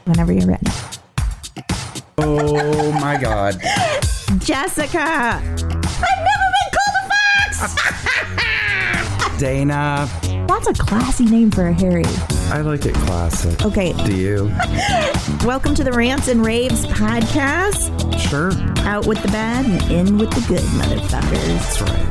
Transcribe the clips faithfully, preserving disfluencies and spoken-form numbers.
Whenever you're ready. Oh my God. Jessica! I've never been called a fox! Dana. That's a classy name for a Harry. I like it classic. Okay. Do you? Welcome to the Rants and Raves podcast. Sure. Out with the bad and in with the good, motherfuckers. That's right.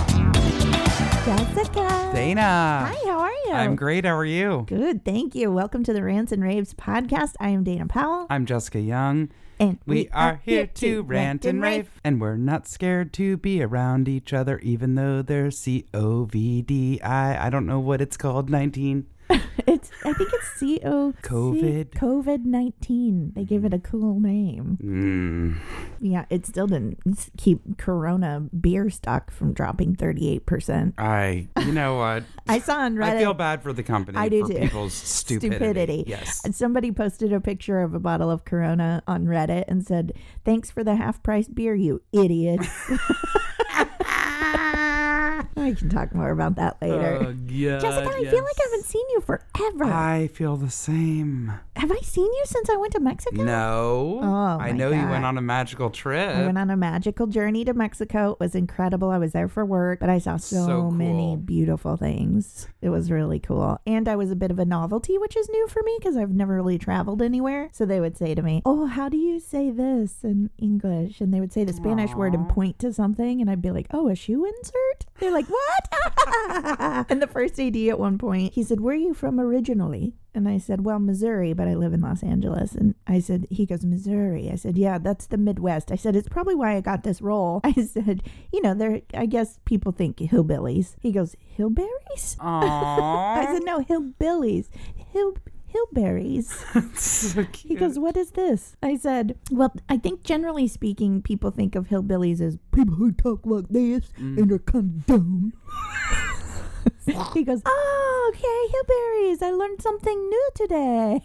Jessica. Dana. Hi, how are you? I'm great. How are you? Good, thank you. Welcome to the Rants and Raves podcast. I am Dana Powell. I'm Jessica Young. And We, we are, are here to rant and rave. rave. And we're not scared to be around each other, even though there's C O V D I. I don't know what it's called, nineteen. It's, I think it's C O COVID. COVID nineteen. They gave it a cool name. Mm. Yeah, it still didn't keep Corona beer stock from dropping thirty-eight percent. I, you know what? I saw on Reddit. I feel bad for the company. I do for too. people's stupidity. stupidity. Yes. And somebody posted a picture of a bottle of Corona on Reddit and said, "Thanks for the half-price beer, you idiots." I can talk more about that later. Oh, yeah, Jessica, I yes. feel like I haven't seen you forever. I feel the same. Have I seen you since I went to Mexico? No. Oh, I my know God. you went on a magical trip. I went on a magical journey to Mexico. It was incredible. I was there for work, but I saw so, So cool. many beautiful things. It was really cool. And I was a bit of a novelty, which is new for me because I've never really traveled anywhere. So they would say to me, "Oh, how do you say this in English?" And they would say the Spanish Aww. word and point to something. And I'd be like, "Oh, a shoe insert?" They're like, "What?" And the first A D at one point, he said, "Where are you from originally?" And I said, "Well, Missouri, but I live in Los Angeles." And I said, he goes, "Missouri." I said, "Yeah, that's the Midwest." I said, "It's probably why I got this role." I said, "You know, there. I guess people think hillbillies." He goes, "Hillberries?" Aww. I said, "No, hillbillies. Hill hillberries." So cute. He goes, "What is this?" I said, "Well, I think generally speaking, people think of hillbillies as people who talk like this Mm. and are kind of dumb." He goes, "Oh, okay, hillberries. I learned something new today."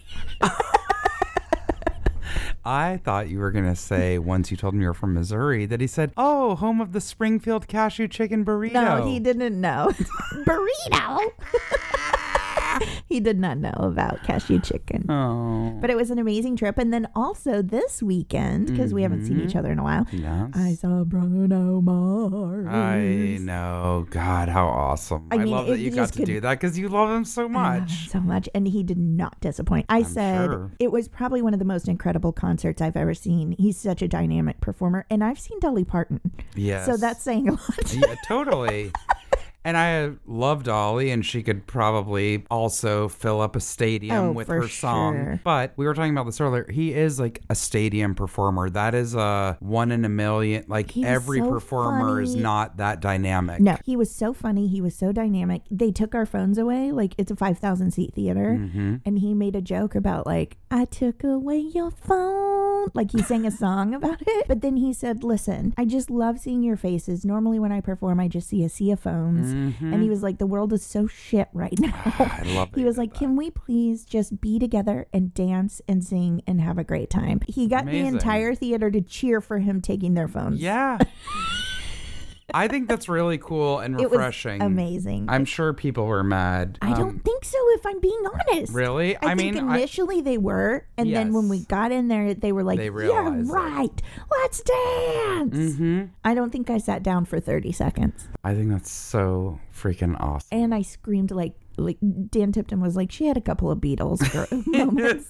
I thought you were going to say, once you told me you were from Missouri, that he said, "Oh, home of the Springfield cashew chicken burrito." No, he didn't know. Burrito? He did not know about cashew chicken. Oh. But it was an amazing trip. And then also this weekend, because we haven't seen each other in a while, Yes. I saw Bruno Mars. I know. God, how awesome. I I, mean, love if that you you got just to could- do that because you love him so I love him much. so much. And he did not disappoint. I I'm said sure. it was probably one of the most incredible concerts I've ever seen. He's such a dynamic performer. And I've seen Dolly Parton. Yes. So that's saying a lot. Yeah, totally. And I love Dolly, and she could probably also fill up a stadium Oh, with for her song. sure. But we were talking about this earlier. He is like a stadium performer. That is a one in a million. Like He was every so performer is funny. not that dynamic. No, he was so funny. He was so dynamic. They took our phones away. Like, it's a five thousand seat theater. Mm-hmm. And he made a joke about, like, "I took away your phone." Like, he sang a song about it. But then he said, "Listen, I just love seeing your faces. Normally when I perform, I just see a sea of phones." Mm-hmm. And he was like, "The world is so shit right now." I love that He you was did like, that. "Can we please just be together and dance and sing and have a great time?" He got Amazing. the entire theater to cheer for him taking their phones. Yeah. I think that's really cool and It was refreshing. amazing. I'm sure people were mad. I Um, don't think so, if I'm being honest. Really? I, I think mean, I- initially they were, and then when we Yes. got in there, they were like, They "You're realized it. right. Let's dance." Mm-hmm. I don't think I sat down for thirty seconds, I think that's so freaking awesome. and I screamed like like Dan Tipton was like, she had a couple of Beatles moments.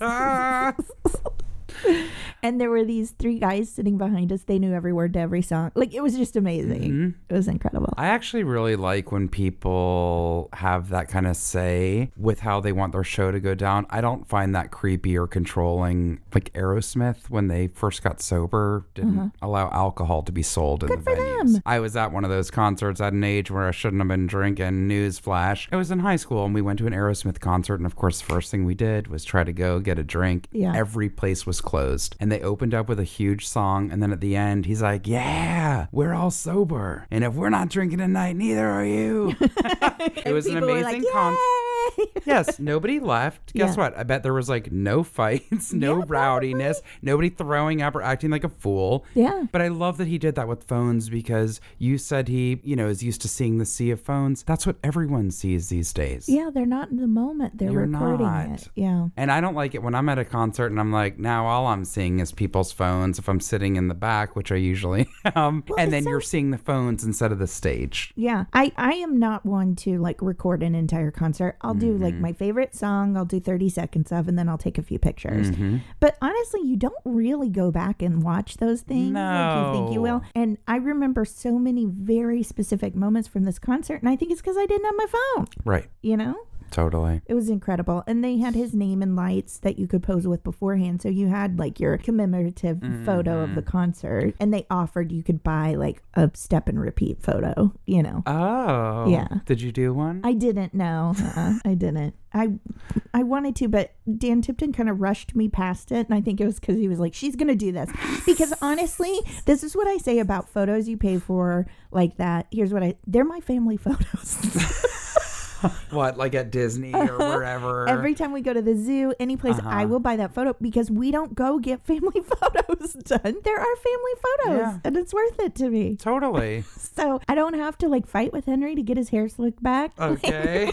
And there were these three guys sitting behind us. They knew every word to every song. Like, it was just amazing. Mhm. It was incredible. I actually really like when people have that kind of say with how they want their show to go down. I don't find that creepy or controlling. Like Aerosmith, when they first got sober, didn't allow alcohol to be sold in Good the for venues. them. I was at one of those concerts at an age where I shouldn't have been drinking. Newsflash. I was in high school and we went to an Aerosmith concert, and of course, the first thing we did was try to go get a drink. Yeah. Every place was closed, and they opened up with a huge song, and then at the end, he's like, "Yeah, we're all sober, and if we're not drinking tonight, neither are you." It was an People were amazing like, concert. Yay! Yes, nobody left. Guess Yeah. what? I bet there was like no fights, no Yeah, rowdiness, nobody throwing up or acting like a fool. Yeah. But I love that he did that with phones because you said he, you know, is used to seeing the sea of phones. That's what everyone sees these days. Yeah, they're not in the moment. They're You're recording not. it. Yeah. And I don't like it when I'm at a concert and I'm like, now all I'm seeing is people's phones if I'm sitting in the back, which I usually am. Well, and it's then so- you're seeing the phones instead of the stage. Yeah. I, I am not one to like record an entire concert. I'll do Mm-hmm. like my favorite song, I'll do thirty seconds of, and then I'll take a few pictures. Mm-hmm. But honestly, you don't really go back and watch those things like you think you will. No. And I remember so many very specific moments from this concert, and I think it's because I didn't have my phone, Right. you know? Totally. It was incredible. And they had his name and lights that you could pose with beforehand. So you had like your commemorative photo of the concert. And they offered you could buy like a step and repeat photo, you know. Oh. Yeah. Did you do one? I didn't know. Uh-uh, I didn't. I I wanted to, but Dan Tipton kind of rushed me past it. And I think it was because he was like, she's going to do this. Because honestly, this is what I say about photos you pay for like that. Here's what I, they're my family photos. What, like at Disney or wherever? Every time we go to the zoo, any place, Uh-huh. I will buy that photo because we don't go get family photos done. There are family photos, Yeah. and it's worth it to me. Totally. So I don't have to like fight with Henry to get his hair slicked back. Okay.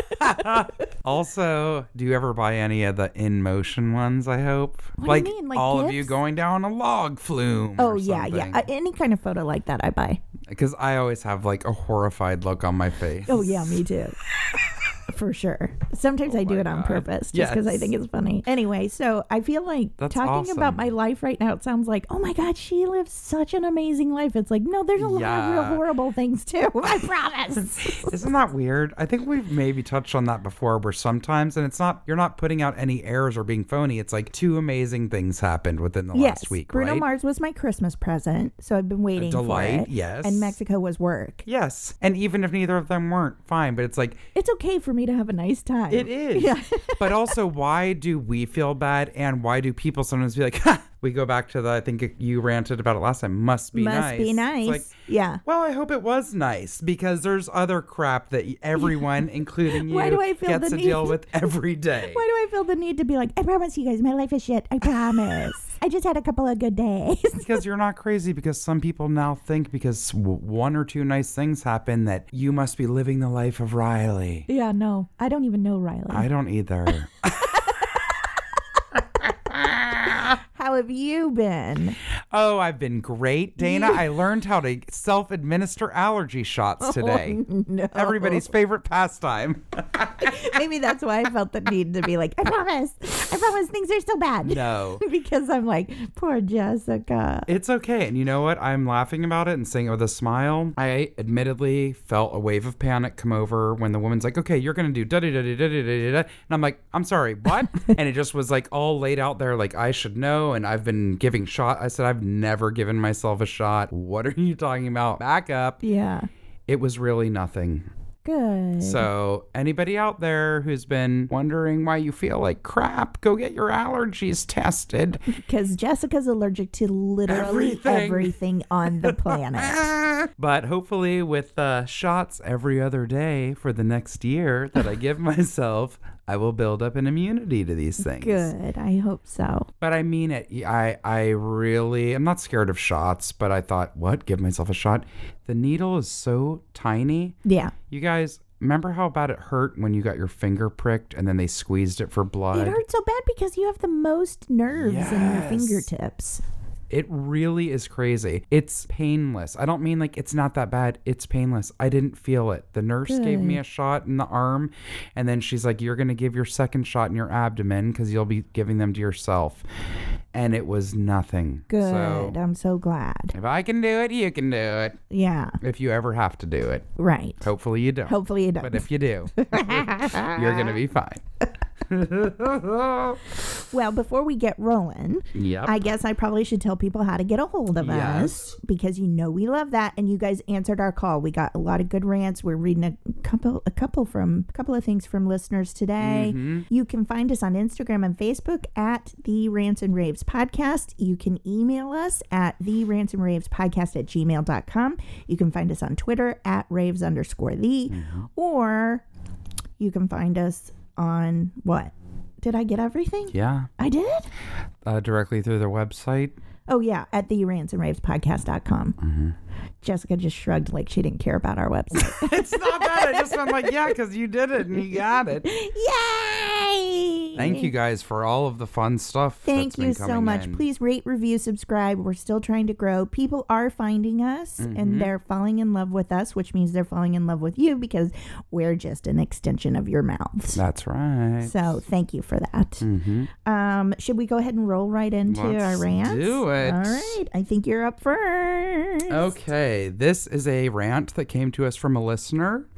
Also, do you ever buy any of the in motion ones? I hope. What do you mean, like all of you gifts? going down a log flume. Oh yeah, yeah. Uh, any kind of photo like that, I buy. Because I always have like a horrified look on my face. Oh yeah, me too. For sure. Sometimes I do my it on God. purpose just because I Yes. think it's funny. Anyway, so I feel like That's talking about awesome. my life right now, it sounds like, oh my God, she lives such an amazing life. It's like, no, there's a lot of Yeah. real horrible things too. I promise. Isn't that weird? I think we've maybe touched on that before where sometimes, and it's not, you're not putting out any errors or being phony. It's like two amazing things happened within the Yes, last week, Bruno right? Mars was my Christmas present, so I've been waiting delight, for it. yes. And Mexico was work. Yes. And even if neither of them weren't, fine. But it's like, It's okay for me to have a nice time. it is. Yeah. But also, why do we feel bad? And why do people sometimes be like, ha, we go back to the, I think you ranted about it last time, must be Must nice. be It's nice. like, yeah. well, I hope it was nice because there's other crap that everyone, including you, Why do I feel gets the to deal need- with every day. Why do I feel the need to be like, I promise you guys, my life is shit. I promise. I just had a couple of good days. Because you're not crazy, because some people now think because w- one or two nice things happen that you must be living the life of Riley. Yeah, no. I don't even know Riley. I don't either. How have you been? Oh, I've been great, Dana. I learned how to self-administer allergy shots today. Oh, no. Everybody's favorite pastime. Maybe that's why I felt the need to be like, I promise. I promise things are still bad. No. Because I'm like, poor Jessica. It's okay. And you know what? I'm laughing about it and saying it with a smile. I admittedly felt a wave of panic come over when the woman's like, okay, you're going to do da da da da da da da da. And I'm like, I'm sorry, what? And it just was like all laid out there like I should know. And I've been giving shot. I said, I've never given myself a shot. What are you talking about? Back up. Yeah. It was really nothing. Good. So anybody out there who's been wondering why you feel like crap, go get your allergies tested. Because Jessica's allergic to literally Everything. everything on the planet. But hopefully with uh, shots every other day for the next year that I give myself, I will build up an immunity to these things. Good. I hope so. But I mean it. I, I really, I'm not scared of shots, but I thought, what? Give myself a shot? The needle is so tiny. Yeah. You guys, remember how bad it hurt when you got your finger pricked and then they squeezed it for blood? It hurts so bad because you have the most nerves in your Yes. fingertips. It really is crazy. It's painless. I don't mean like it's not that bad. It's painless. I didn't feel it. The nurse gave me Good. a shot in the arm, and then she's like, you're going to give your second shot in your abdomen because you'll be giving them to yourself. And it was nothing. Good. So I'm so glad. if I can do it, you can do it. Yeah. If you ever have to do it. Right. Hopefully you don't. Hopefully you don't. But if you do, you're going to be fine. Well, before we get rolling, Yep. I guess I probably should tell people how to get a hold of Yes. us because you know we love that, and you guys answered our call. We got a lot of good rants. We're reading a couple, a couple from, a couple of things from listeners today. Mm-hmm. You can find us on Instagram and Facebook at the Rants and Raves Podcast. You can email us at the Rants and Raves Podcast at gmail dot com. You can find us on Twitter at raves underscore the, Mm-hmm. or You can find us on what? Did I get everything? Yeah. I did? Uh, directly through their website. Oh, yeah, at the rants and raves podcast dot com. Mm-hmm. Jessica just shrugged like she didn't care about our website. It's not that. I just went like, yeah, because you did it and you got it. Yay! Thank you guys for all of the fun stuff. Thank that's been you so coming much. in. Please rate, review, subscribe. We're still trying to grow. People are finding us Mm-hmm. and they're falling in love with us, which means they're falling in love with you because we're just an extension of your mouths. That's right. So thank you for that. Mm-hmm. Um, should we go ahead and roll right into Let's our rants? do it. All right. I think you're up first. Okay, this is a rant that came to us from a listener.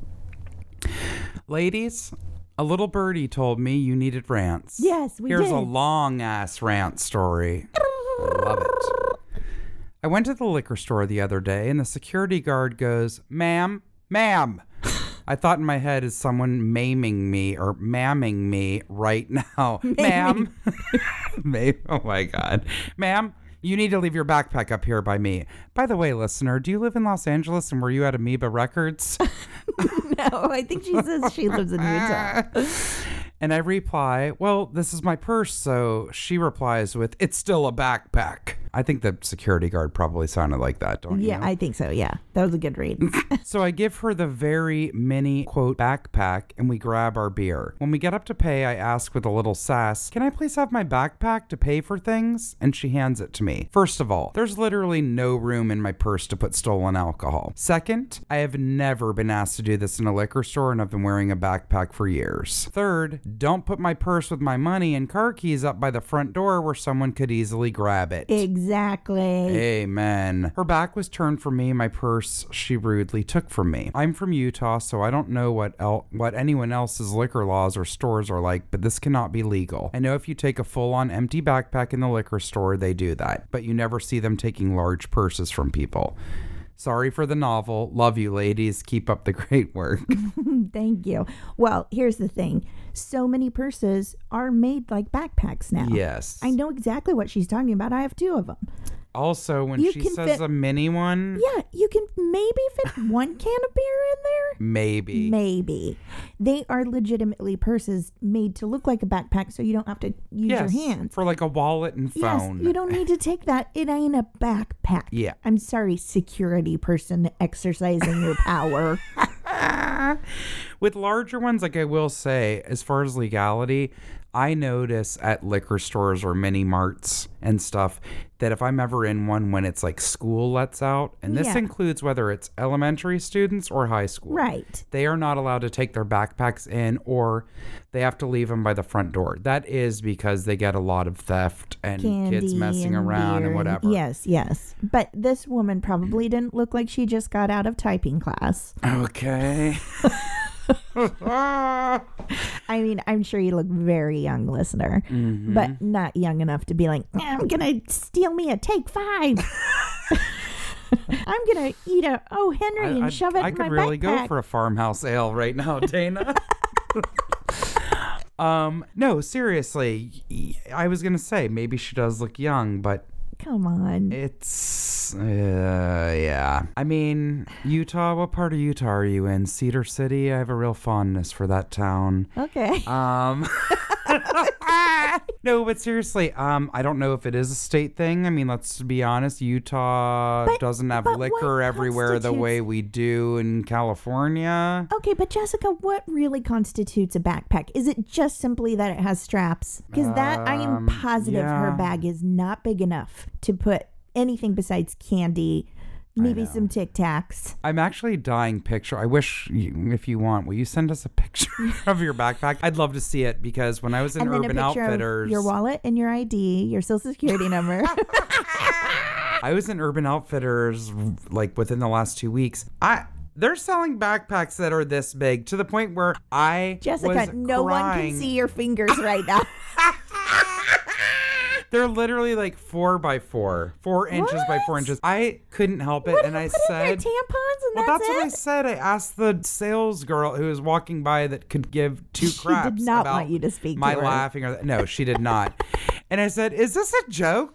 Ladies, a little birdie told me you needed rants. Yes, we Here's did. a long-ass rant story. Love it. I went to the liquor store the other day, and the security guard goes, "Ma'am, ma'am." I thought in my head, is someone maiming me or mamming me right now? Ma'am. Maybe. Oh, my God. Ma'am, you need to leave your backpack up here by me. By the way, listener, do you live in Los Angeles and were you at Amoeba Records? No, I think she says she lives in Utah. And I reply, well, this is my purse. So she replies with, it's still a backpack. I think the security guard probably sounded like that, don't you? Yeah, I think so. Yeah, that was a good read. So I give her the very mini, quote, backpack, and we grab our beer. When we get up to pay, I ask with a little sass, can I please have my backpack to pay for things? And she hands it to me. First of all, there's literally no room in my purse to put stolen alcohol. Second, I have never been asked to do this in a liquor store, and I've been wearing a backpack for years. Third, don't put my purse with my money and car keys up by the front door where someone could easily grab it. Exactly. Amen. Her back was turned from me. My purse she rudely took from me. I'm from Utah, so I don't know what el- what anyone else's liquor laws or stores are like, but this cannot be legal. I know if you take a full-on empty backpack in the liquor store, they do that, but you never see them taking large purses from people. Sorry for the novel. Love you, ladies. Keep up the great work. Thank you. Well, here's the thing. So many purses are made like backpacks now. Yes. I know exactly what she's talking about. I have two of them. Also, when You she can says fit- a mini one, Yeah, you can maybe fit one can of beer in there. maybe. Maybe. They are legitimately purses made to look like a backpack so you don't have to use Yes, your hands. for like a wallet and phone. Yes, you don't need to take that. It ain't a backpack. Yeah. I'm sorry, security person exercising your power. With larger ones, like I will say, as far as legality, I notice at liquor stores or mini marts and stuff that if I'm ever in one when it's like school lets out, and this Yeah. includes whether it's elementary students or high school, Right. they are not allowed to take their backpacks in, or they have to leave them by the front door. That is because they get a lot of theft and Candy kids messing and around beer and whatever. Yes, yes. But this woman probably didn't look like she just got out of typing class. Okay. I mean, I'm sure you look very young, listener, Mhm. but not young enough to be like, I'm gonna steal me a take five. I'm gonna eat a oh Henry and I, shove it I in could my really backpack. go for a farmhouse ale right now, Dana. um, no, seriously, I was gonna say maybe she does look young, but Come on. it's uh, yeah. I mean, Utah. What part of Utah are you in? Cedar City. I have a real fondness for that town. Okay. Um. No, but seriously, um, I don't know if it is a state thing. I mean, let's be honest, Utah But- doesn't have but liquor what everywhere the way constitutes- we do in California. Okay, but Jessica, what really constitutes a backpack? Is it just simply that it has straps? Because that I am Um, positive her yeah. bag is not big enough to put anything besides candy, maybe know. some Tic Tacs. I'm actually dying picture. I wish, you, if you want, will you send us a picture of your backpack? I'd love to see it because when I was in And then Urban a picture Outfitters, of your wallet and your I D, your social security number. I was in Urban Outfitters like within the last two weeks. I. They're selling backpacks that are this big to the point where I Jessica, was no one crying. can see your fingers right now. They're literally like four by four, four inches by four What? inches. I couldn't help it, What, and I put in your said, tampons and "Well, that's, that's what I it? said." I asked the sales girl who was walking by that could give two She craps did not about want you to speak my to her. laughing. Or no, she did not. And I said, "Is this a joke?"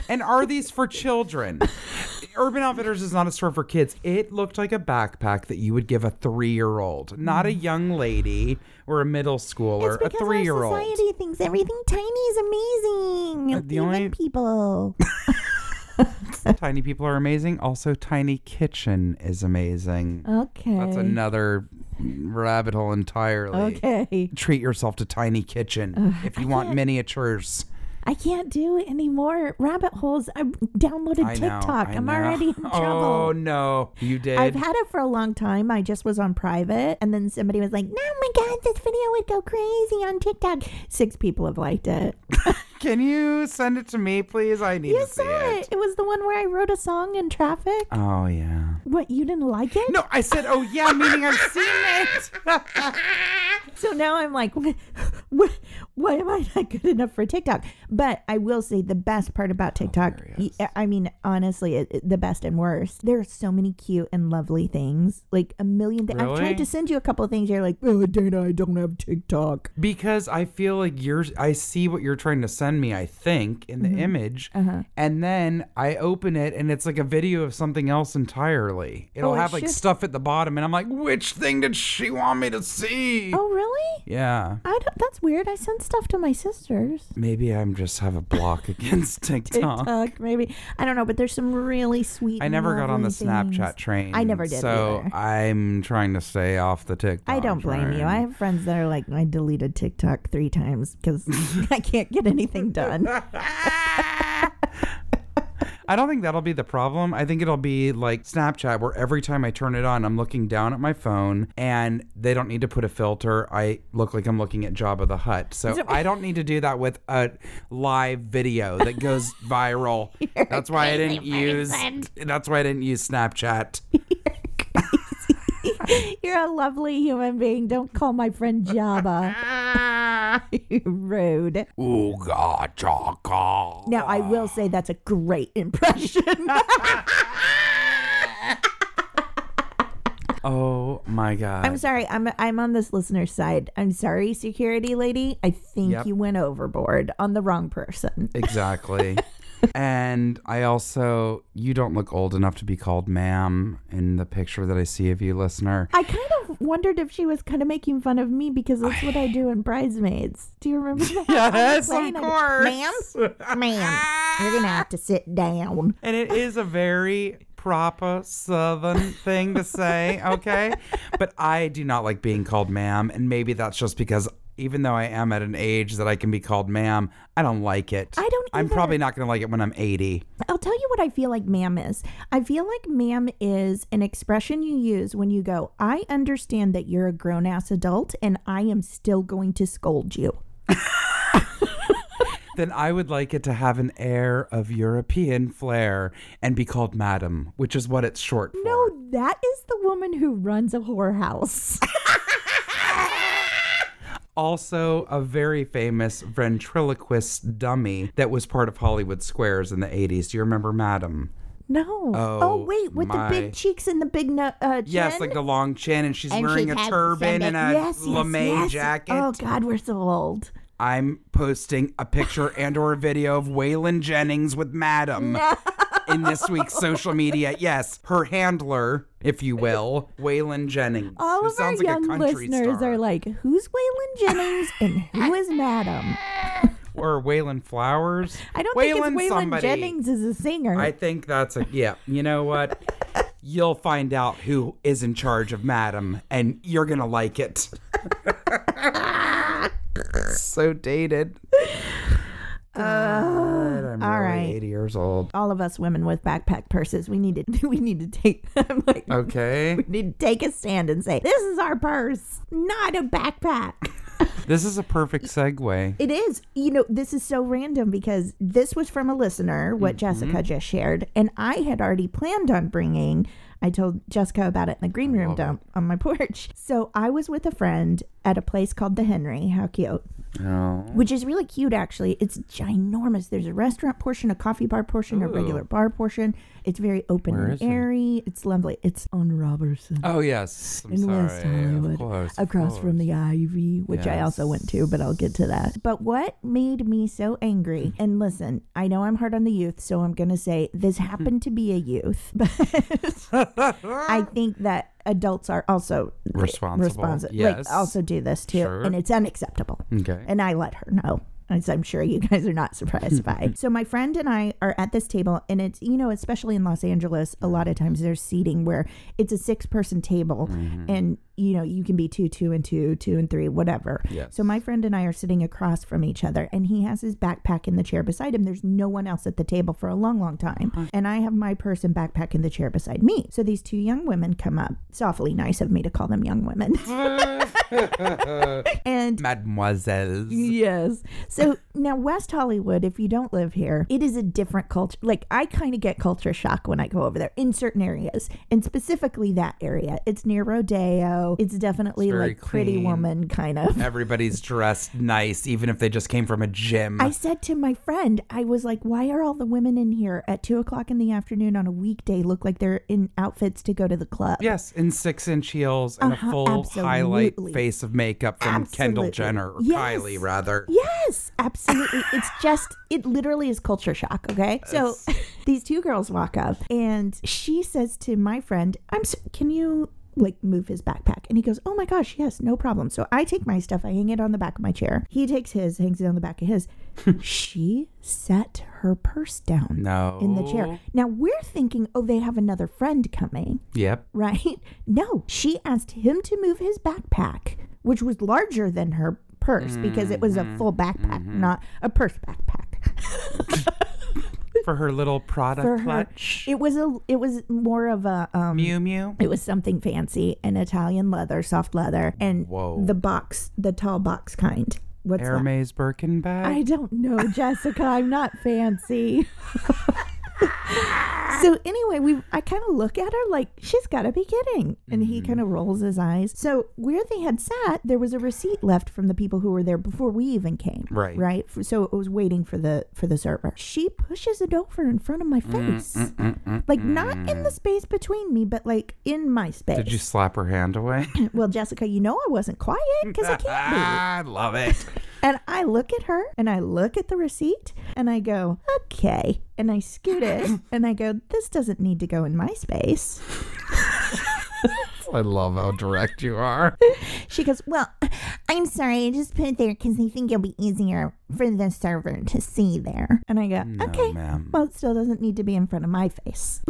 And are these for children? Urban Outfitters is not a store for kids. It looked like a backpack that you would give a three-year-old, not a young lady or a middle schooler, It's because a three-year-old. our society thinks everything tiny is amazing. Uh, the Even only- people. Tiny people are amazing. Also, Tiny Kitchen is amazing. Okay. That's another rabbit hole entirely. Okay. Treat yourself to Tiny Kitchen if you want miniatures. I can't do any more rabbit holes. I downloaded I know, TikTok. I I'm know. already in trouble. Oh, no. You did? I've had it for a long time. I just was on private, and then somebody was like, "Oh my God, this video would go crazy on TikTok." Six people have liked it. Can you send it to me, please? I need You to see saw it. it. It was the one where I wrote a song in traffic. Oh, yeah. What, you didn't like it? No, I said, oh, yeah, meaning I've seen it. So now I'm like, why, why am I not good enough for TikTok? But I will say the best part about TikTok, Hilarious. y- I mean, honestly, it, it- the best and worst. There are so many cute and lovely things, like a million things. I've Really? tried to send you a couple of things. You're like, oh, Dana, I don't have TikTok. Because I feel like you're, I see what you're trying to send me, I think, in the image. Uh-huh. And then I open it and it's like a video of something else entirely. It'll Oh, it have like should- stuff at the bottom. And I'm like, which thing did she want me to see? Oh, really? Yeah. I don't, that's weird. I send stuff to my sisters. Maybe I'm just have a block against TikTok. TikTok, maybe. I don't know, but there's some really sweet. I never got on the lovely Snapchat things. train. I never did So either. I'm trying to stay off the TikTok. I don't blame you. train. I have friends that are like, I deleted TikTok three times because I can't get anything done. I don't think that'll be the problem. I think it'll be like Snapchat, where every time I turn it on, I'm looking down at my phone and they don't need to put a filter. I look like I'm looking at Jabba the Hutt. So So- I don't need to do that with a live video that goes viral. That's why I didn't use that's why I didn't use Snapchat. You're a lovely human being. Don't call my friend Jabba. Rude. Ooga chaka. Now, I will say that's a great impression. Oh my god. I'm sorry. I'm I'm on this listener's side. I'm sorry, security lady. I think Yep. you went overboard on the wrong person. Exactly. And I also, you don't look old enough to be called ma'am in the picture that I see of you, listener. I kind of wondered if she was kind of making fun of me because that's what I do in Bridesmaids. Do you remember that? Yes, Playing of it. course. Ma'am, ma'am, you're gonna have to sit down. And it is a very proper southern thing to say, okay? But I do not like being called ma'am, and maybe that's just because even though I am at an age that I can be called ma'am, I don't like it. I don't I'm either. probably not going to like it when I'm eighty. I'll tell you what I feel like ma'am is. I feel like ma'am is an expression you use when you go, I understand that you're a grown ass adult and I am still going to scold you. Then I would like it to have an air of European flair and be called madam, which is what it's short for. No, that is the woman who runs a whorehouse. Also, a very famous ventriloquist dummy that was part of Hollywood Squares in the eighties. Do you remember Madam? No. Oh, wait, with my- the big cheeks and the big nu- uh, chin? Yes, like the long chin, and she's And wearing she a had turban some- and a yes, yes, lame yes. jacket. Oh, God, we're so old. I'm posting a picture and or a video of Waylon Jennings with Madam in this week's social media. Yes, her handler, if you will, Waylon Jennings. All who of our sounds like young a country listeners star. are like, who's Waylon Jennings and who is Madam? Or Waylon Flowers. I don't Waylon think it's Waylon somebody. Jennings is a singer. I think that's a, yeah, you know what? You'll find out who is in charge of Madam, and you're going to like it. So dated. God, I'm all really right. eighty years old. All of us women with backpack purses, we need to we need to take I'm like, Okay. we need to take a stand and say, this is our purse, not a backpack. This is a perfect segue. It is. You know, this is so random because this was from a listener, what Jessica just shared, and I had already planned on bringing. I told Jessica about it in the green room dump on my porch. So I was with a friend at a place called the Henry. How cute. Oh. which is really cute, actually. It's ginormous. There's a restaurant portion, a coffee bar portion, Ooh. a regular bar portion. It's very open Where and is it? airy. It's lovely. It's on Robertson. Oh, yes. I'm in sorry. West Hollywood, Of course, of across from course. the Ivy, which I also went to, but I'll get to that. But what made me so angry, and listen, I know I'm hard on the youth, so I'm going to say this happened to be a youth, but I think that adults are also Responsible. responsible. Yes. Like, also do this too, Sure. and it's unacceptable. Okay. And I let her know. As I'm sure you guys are not surprised by. So my friend and I are at this table, and it's, you know, especially in Los Angeles, a lot of times there's seating where it's a six person table, Mm-hmm. and, you know, you can be two, two and two, two and three, whatever. Yes. So my friend and I are sitting across from each other, and he has his backpack in the chair beside him. There's no one else at the table for a long, long time. And I have my purse and backpack in the chair beside me. So these two young women come up. It's awfully nice of me to call them young women. And Mademoiselles. yes. So now West Hollywood, if you don't live here, it is a different culture. Like, I kind of get culture shock when I go over there in certain areas, and specifically that area. It's near Rodeo. It's definitely It's very like Pretty clean. Woman kind of. Everybody's dressed nice, even if they just came from a gym. I said to my friend, I was like, why are all the women in here at two o'clock in the afternoon on a weekday look like they're in outfits to go to the club? Yes, in six-inch heels and Uh-huh, a full absolutely. highlight face of makeup from Kendall Absolutely. Jenner, or Yes. Kylie, rather. Yes, absolutely. It's just, it literally is culture shock, okay? So these two girls walk up, and she says to my friend, I'm so, can you like move his backpack? And he goes, oh my gosh, yes, no problem. So I take my stuff, I hang it on the back of my chair. He takes his, hangs it on the back of his. She set her purse down No. in the chair. Now we're thinking, oh, they have another friend coming, Yep. right? No, she asked him to move his backpack, which was larger than her purse because it was a full backpack, not a purse backpack. For her little Prada For her, clutch. it was a, it was more of a, um, Mew Mew. it was something fancy, an Italian leather, soft leather, and Whoa. the box, the tall box kind. What's that? Hermes Birkin bag. I don't know, Jessica. I'm not fancy. So anyway, we I kind of look at her like, she's got to be kidding. And he kind of rolls his eyes. So where they had sat, there was a receipt left from the people who were there before we even came. Right. Right. F- So it was waiting for the for the server. She pushes it over in front of my Mm, face. Like, not in the space between me, but like in my space. Did you slap her hand away? Well, Jessica, you know I wasn't quiet because I can't I love it. be. And I look at her and I look at the receipt and I go, okay. And I scoot it and I go, this doesn't need to go in my space. I love how direct you are. She goes, well, I'm sorry. I just put it there because I think it'll be easier for the server to see there. And I go, No, okay. ma'am. Well, it still doesn't need to be in front of my face.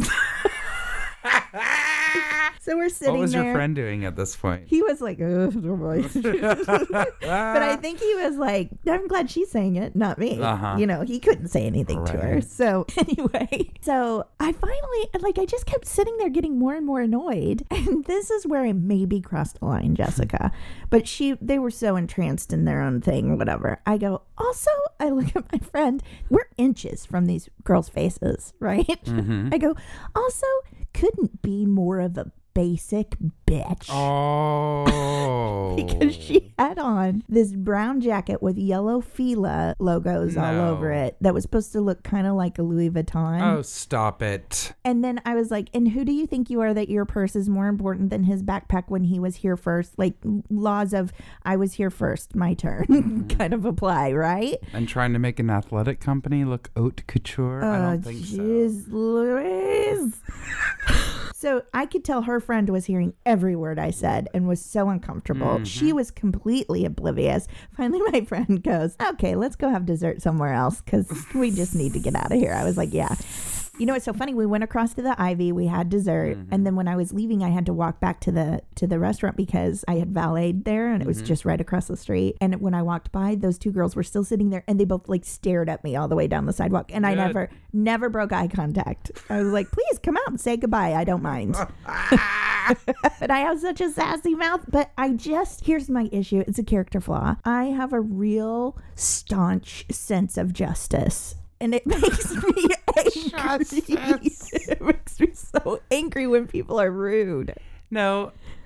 So we're sitting What was there. your friend doing at this point? He was like, oh boy. But I think he was like, I'm glad she's saying it, not me. Uh-huh. You know, he couldn't say anything to her. Right. So anyway, so I finally, like, I just kept sitting there getting more and more annoyed. And this is where I maybe crossed the line, Jessica. But she, they were so entranced in their own thing, whatever. I go, also, I look at my friend, we're inches from these girls' faces, right? Mm-hmm. I go, also, couldn't be more of a basic bitch. Oh. Because she had on this brown jacket with yellow Fila logos all No. over it that was supposed to look kind of like a Louis Vuitton. Oh, stop it. And then I was like, and who do you think you are that your purse is more important than his backpack when he was here first? Like, laws of I was here first, my turn kind of apply, right? And trying to make an athletic company look haute couture? I Oh, don't think so. jeez, Louise. So I could tell her friend was hearing every word I said and was so uncomfortable. Mm-hmm. She was completely oblivious. Finally, my friend goes, okay, let's go have dessert somewhere else because we just need to get out of here. I was like, yeah. You know what's so funny? We went across to the Ivy, we had dessert, Mm-hmm. and then when I was leaving, I had to walk back to the to the restaurant because I had valeted there, and it was Mm-hmm. just right across the street. And when I walked by, those two girls were still sitting there, and they both like stared at me all the way down the sidewalk, and I Good. never never broke eye contact. I was like, please come out and say goodbye. I don't mind. But I have such a sassy mouth. But I just, here's my issue. It's a character flaw. I have a real staunch sense of justice. And it makes me angry. It makes me so angry when people are rude. No,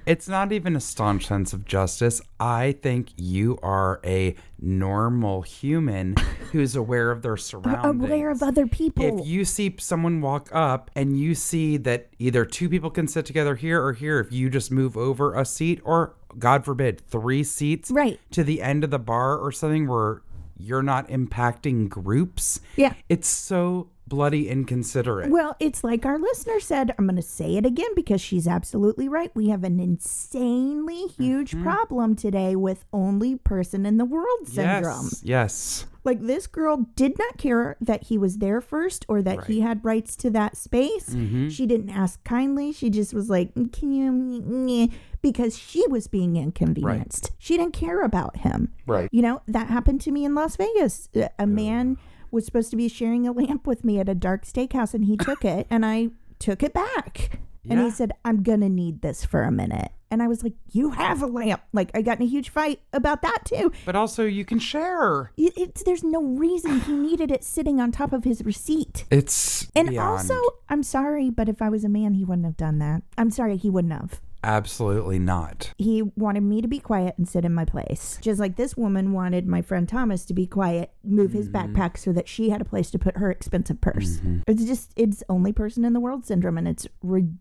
It's not even a staunch sense of justice. I think you are a normal human who's aware of their surroundings. Aware of other people. If you see someone walk up and you see that either two people can sit together here or here, if you just move over a seat or, God forbid, three seats right. to the end of the bar or something where you're not impacting groups. Yeah. It's so bloody inconsiderate. Well, it's like our listener said, I'm going to say it again because she's absolutely right. We have an insanely huge mm-hmm. problem today with only person in the world syndrome. Yes, yes. Like this girl did not care that he was there first or that right. he had rights to that space. Mm-hmm. She didn't ask kindly. She just was like, can you... Because she was being inconvenienced. Right. She didn't care about him. Right. You know, that happened to me in Las Vegas. A man was supposed to be sharing a lamp with me at a dark steakhouse and he took it and I took it back. Yeah. And he said, I'm going to need this for a minute. And I was like, you have a lamp. Like, I got in a huge fight about that too. But also you can share. It, it's, there's no reason he needed it sitting on top of his receipt. It's And beyond. Also, I'm sorry, but if I was a man, he wouldn't have done that. I'm sorry, he wouldn't have. Absolutely not. He wanted me to be quiet and sit in my place. Just like this woman wanted my friend Thomas to be quiet, move his mm-hmm. backpack so that she had a place to put her expensive purse. Mm-hmm. It's just, it's only person in the world syndrome and it's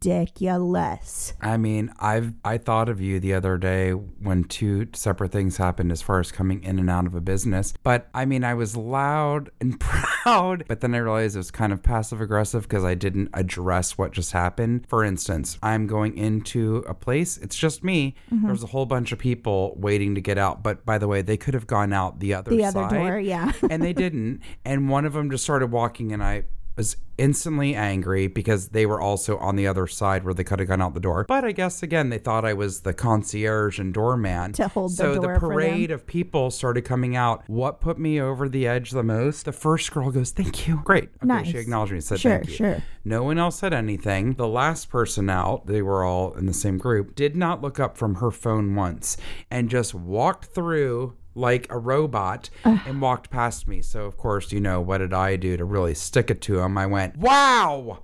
ridiculous. I mean, I've, I thought of you the other day when two separate things happened as far as coming in and out of a business. But I mean, I was loud and proud, but then I realized it was kind of passive aggressive because I didn't address what just happened. For instance, I'm going into a place, it's just me. Mm-hmm. There's a whole bunch of people waiting to get out, but by the way, they could have gone out the other the side. other door, yeah. And they didn't. And one of them just started walking and I was instantly angry because they were also on the other side where they could have gone out the door. But I guess, again, they thought I was the concierge and doorman. To hold the so door the parade for them. Of people started coming out. What put me over the edge the most? The first girl goes, thank you. Great. Okay, nice. She acknowledged me and said sure, thank you. Sure. No one else said anything. The last person out, they were all in the same group, did not look up from her phone once and just walked through like a robot uh. and walked past me. So, of course, you know, what did I do to really stick it to him? I went, wow!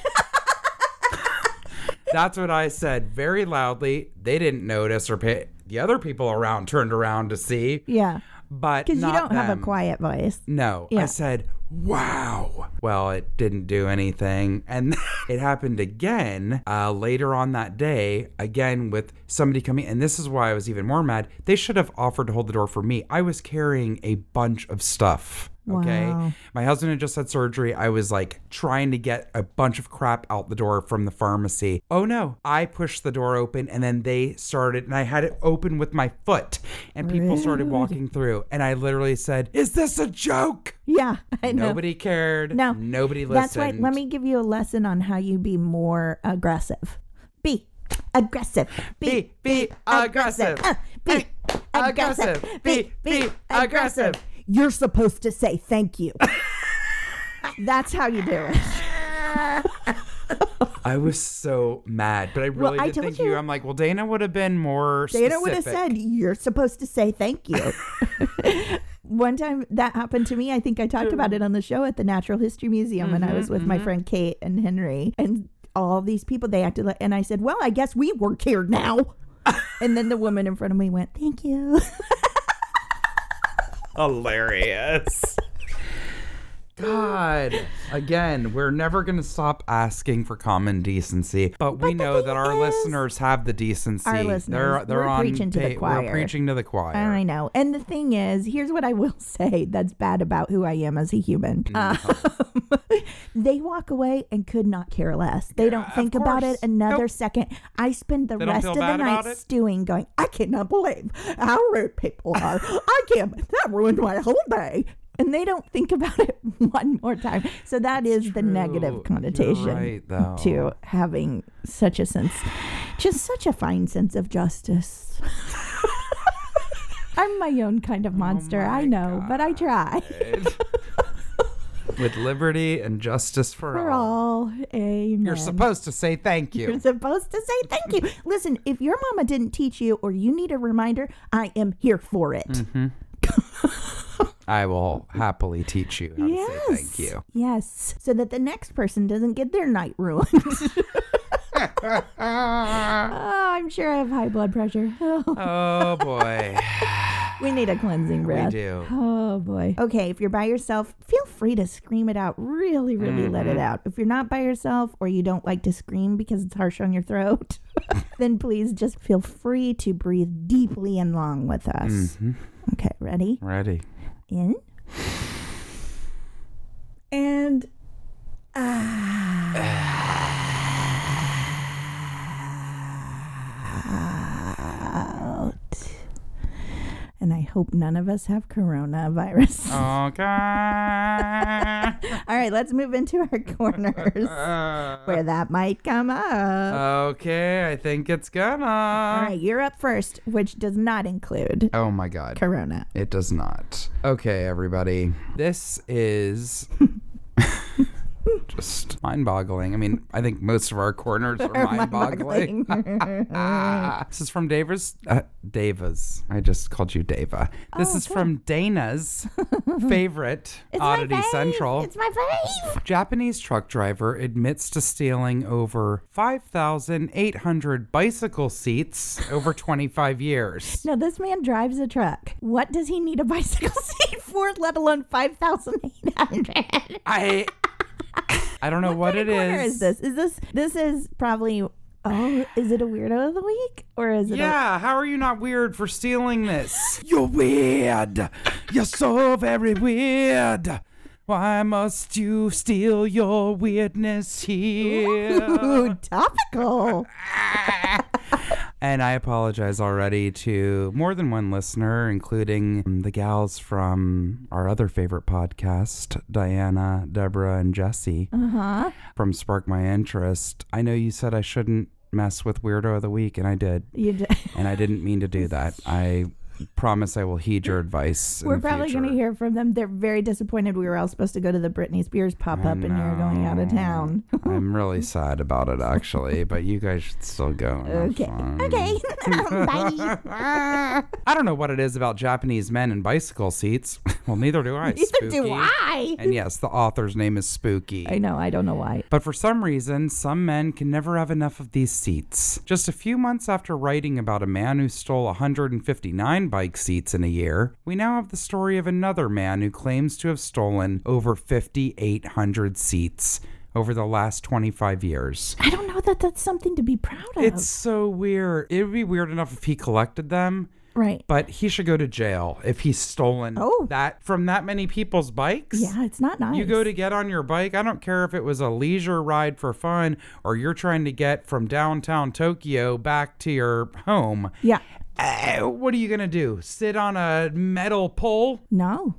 That's what I said very loudly. They didn't notice or pay. The other people around turned around to see. Yeah. But because you don't them. have a quiet voice. No. Yeah. I said, wow. Well, it didn't do anything. And it happened again uh, later on that day, again with somebody coming. And this is why I was even more mad. They should have offered to hold the door for me. I was carrying a bunch of stuff. Okay. Wow. My husband had just had surgery. I was like trying to get a bunch of crap out the door from the pharmacy. Oh no. I pushed the door open and then they started and I had it open with my foot and people Rude. started walking through and I literally said, is this a joke? Yeah, I know. Nobody cared. No. Nobody listened. That's why, let me give you a lesson on how you be more aggressive. Be aggressive. Be, be, be aggressive. Uh, be aggressive. aggressive. Be, be, be aggressive. You're supposed to say thank you. That's how you do it. I was so mad, but I really well, did I think you, you. I'm like, well, Dana would have been more Dana specific. would have said, you're supposed to say thank you. One time that happened to me. I think I talked about it on the show at the Natural History Museum mm-hmm, when I was with mm-hmm. my friend Kate and Henry. And all these people, they acted like, and I said, well, I guess we work here now. And then the woman in front of me went, thank you. Hilarious. God, again, we're never going to stop asking for common decency, but, but we know that our is, listeners have the decency. Our listeners, they're, they're we're on preaching to pay, the choir. We're preaching to the choir. I know. And the thing is, here's what I will say that's bad about who I am as a human. No. Um, they walk away and could not care less. They yeah, don't think about it another nope. second. I spend the they rest of the night stewing going, I cannot believe how rude people are. I can't. That ruined my whole day. And they don't think about it one more time. So that it's is true. the negative connotation right, to having such a sense, just such a fine sense of justice. I'm my own kind of monster, oh I know, God. But I try. With liberty and justice for, for all. all. Amen. You're supposed to say thank you. You're supposed to say thank you. Listen, if your mama didn't teach you or you need a reminder, I am here for it. Mm-hmm. I will happily teach you how yes. to say thank you. Yes. So that the next person doesn't get their night ruined. Oh, I'm sure I have high blood pressure. Oh, boy. We need a cleansing breath. We do. Oh, boy. Okay, if you're by yourself, feel free to scream it out. Really, really mm-hmm. let it out. If you're not by yourself or you don't like to scream because it's harsh on your throat, then please just feel free to breathe deeply and long with us. Mm-hmm. Okay, ready? Ready. In. And out. And I hope none of us have coronavirus. Okay. All right, let's move into our corners uh, where that might come up. Okay, I think it's gonna. All right, you're up first, which does not include. Oh my God. Corona. It does not. Okay, everybody. This is. Just mind-boggling. I mean, I think most of our corners are mind-boggling. This is from Dava's. Uh, Dava's. I just called you Dava. This oh, is good. From Dana's favorite it's Oddity my fave. Central. It's my fave. Japanese truck driver admits to stealing over five thousand eight hundred bicycle seats over twenty-five years. No, this man drives a truck. What does he need a bicycle seat for, let alone five thousand eight hundred? I... I don't know what, what it is. is this? Is this this is probably oh, is it a weirdo of the week? Or is it Yeah, a- how are you not weird for stealing this? You're weird. You're so very weird. Why must you steal your weirdness here? Ooh, topical. And I apologize already to more than one listener, including the gals from our other favorite podcast, Diana, Deborah, and Jesse uh-huh. from Spark My Interest. I know you said I shouldn't mess with Weirdo of the Week, and I did. You did. And I didn't mean to do that. I promise I will heed your advice. We're in the probably going to hear from them. They're very disappointed. We were all supposed to go to the Britney Spears pop-up and you're going out of town. I'm really sad about it, actually, but you guys should still go. Okay. Okay. Bye. I don't know what it is about Japanese men in bicycle seats. Well, neither do I. Neither Spooky. do I. And yes, the author's name is Spooky. I know. I don't know why. But for some reason, some men can never have enough of these seats. Just a few months after writing about a man who stole one hundred fifty-nine bike seats in a year, we now have the story of another man who claims to have stolen over five thousand eight hundred seats over the last twenty-five years. I don't know that that's something to be proud of. It's so weird. It would be weird enough if he collected them. Right. But he should go to jail if he's stolen oh. that from that many people's bikes. Yeah, it's not nice. You go to get on your bike. I don't care if it was a leisure ride for fun or you're trying to get from downtown Tokyo back to your home. Yeah. Uh, what are you going to do? Sit on a metal pole? No.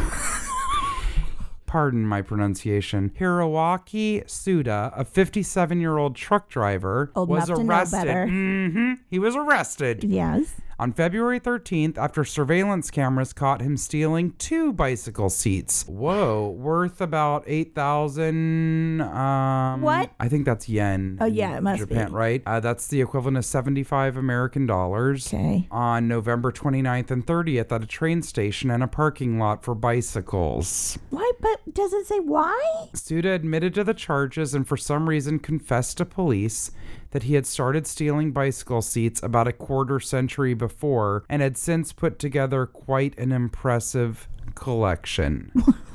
Pardon my pronunciation. Hiroaki Suda, a fifty-seven-year-old truck driver, Old was enough to arrested. know better. Mm-hmm. He was arrested. Yes. On February thirteenth, after surveillance cameras caught him stealing two bicycle seats. Whoa, worth about eight thousand. Um, what? I think that's yen. Oh, yeah, it must Japan, be. right? Uh, that's the equivalent of seventy-five American dollars. Okay. On November twenty-ninth and thirtieth at a train station and a parking lot for bicycles. Why? But does it say why? Suda admitted to the charges and for some reason confessed to police that he had started stealing bicycle seats about a quarter century before and had since put together quite an impressive collection.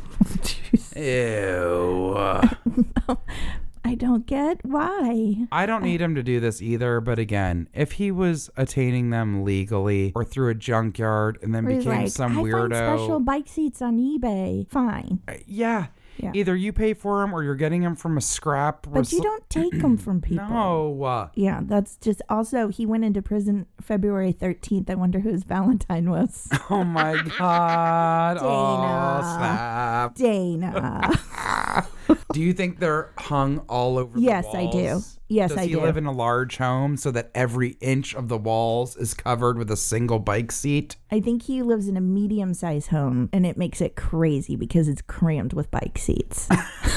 Ew. I don't get why. I don't need him to do this either, but again, if he was attaining them legally or through a junkyard and then Where he's became like, some I weirdo. find special bike seats on eBay. Fine. Uh, yeah. Yeah. Either you pay for them or you're getting them from a scrap. But you don't take them from people. No. Yeah, that's just also, he went into prison February thirteenth. I wonder who his Valentine was. Oh my God. Dana. Oh, snap. Dana. Do you think they're hung all over yes, the walls? I do. Yes, Does I he do. live in a large home so that every inch of the walls is covered with a single bike seat? I think he lives in a medium-sized home, and it makes it crazy because it's crammed with bike seats.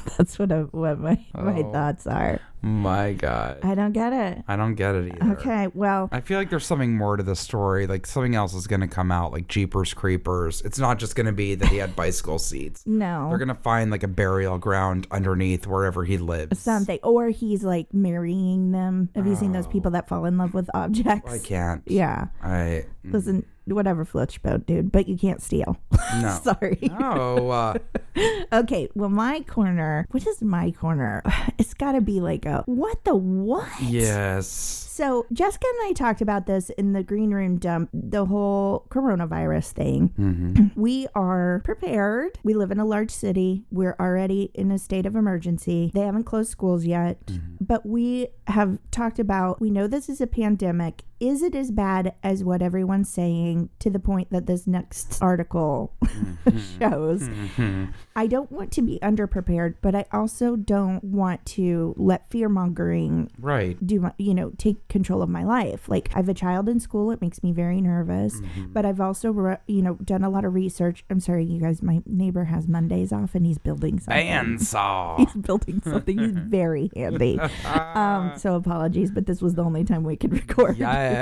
That's what I, what my, my Oh. thoughts are. My God. I don't get it. I don't get it either. Okay, well, I feel like there's something more to the story. Like something else is going to come out, like Jeepers Creepers. It's not just going to be that he had bicycle seats. no. They're going to find like a burial ground underneath wherever he lives. Something. Or he's like marrying them. Have you seen those people that fall in love with objects? I can't. Yeah. I. Listen, whatever floats your boat, dude, but you can't steal. No. Sorry. No. Uh, Okay, well, my corner, what is my corner? It's got to be like a, what the what? yes. So Jessica and I talked about this in the green room dump, the whole coronavirus thing. Mm-hmm. We are prepared. We live in a large city. We're already in a state of emergency. They haven't closed schools yet, Mm-hmm. but we have talked about, we know this is a pandemic. Is it as bad as what everyone's saying, to the point that this next article shows? Mm-hmm. I don't want to be underprepared, but I also don't want to let fear mongering Right. do my, you know, take control of my life. Like, I have a child in school. It makes me very nervous, Mm-hmm. but I've also, re- you know, done a lot of research. I'm sorry, you guys, my neighbor has Mondays off and he's building something. Bandsaw. He's building something. He's very handy. Um, so apologies, but this was the only time we could record. Yeah.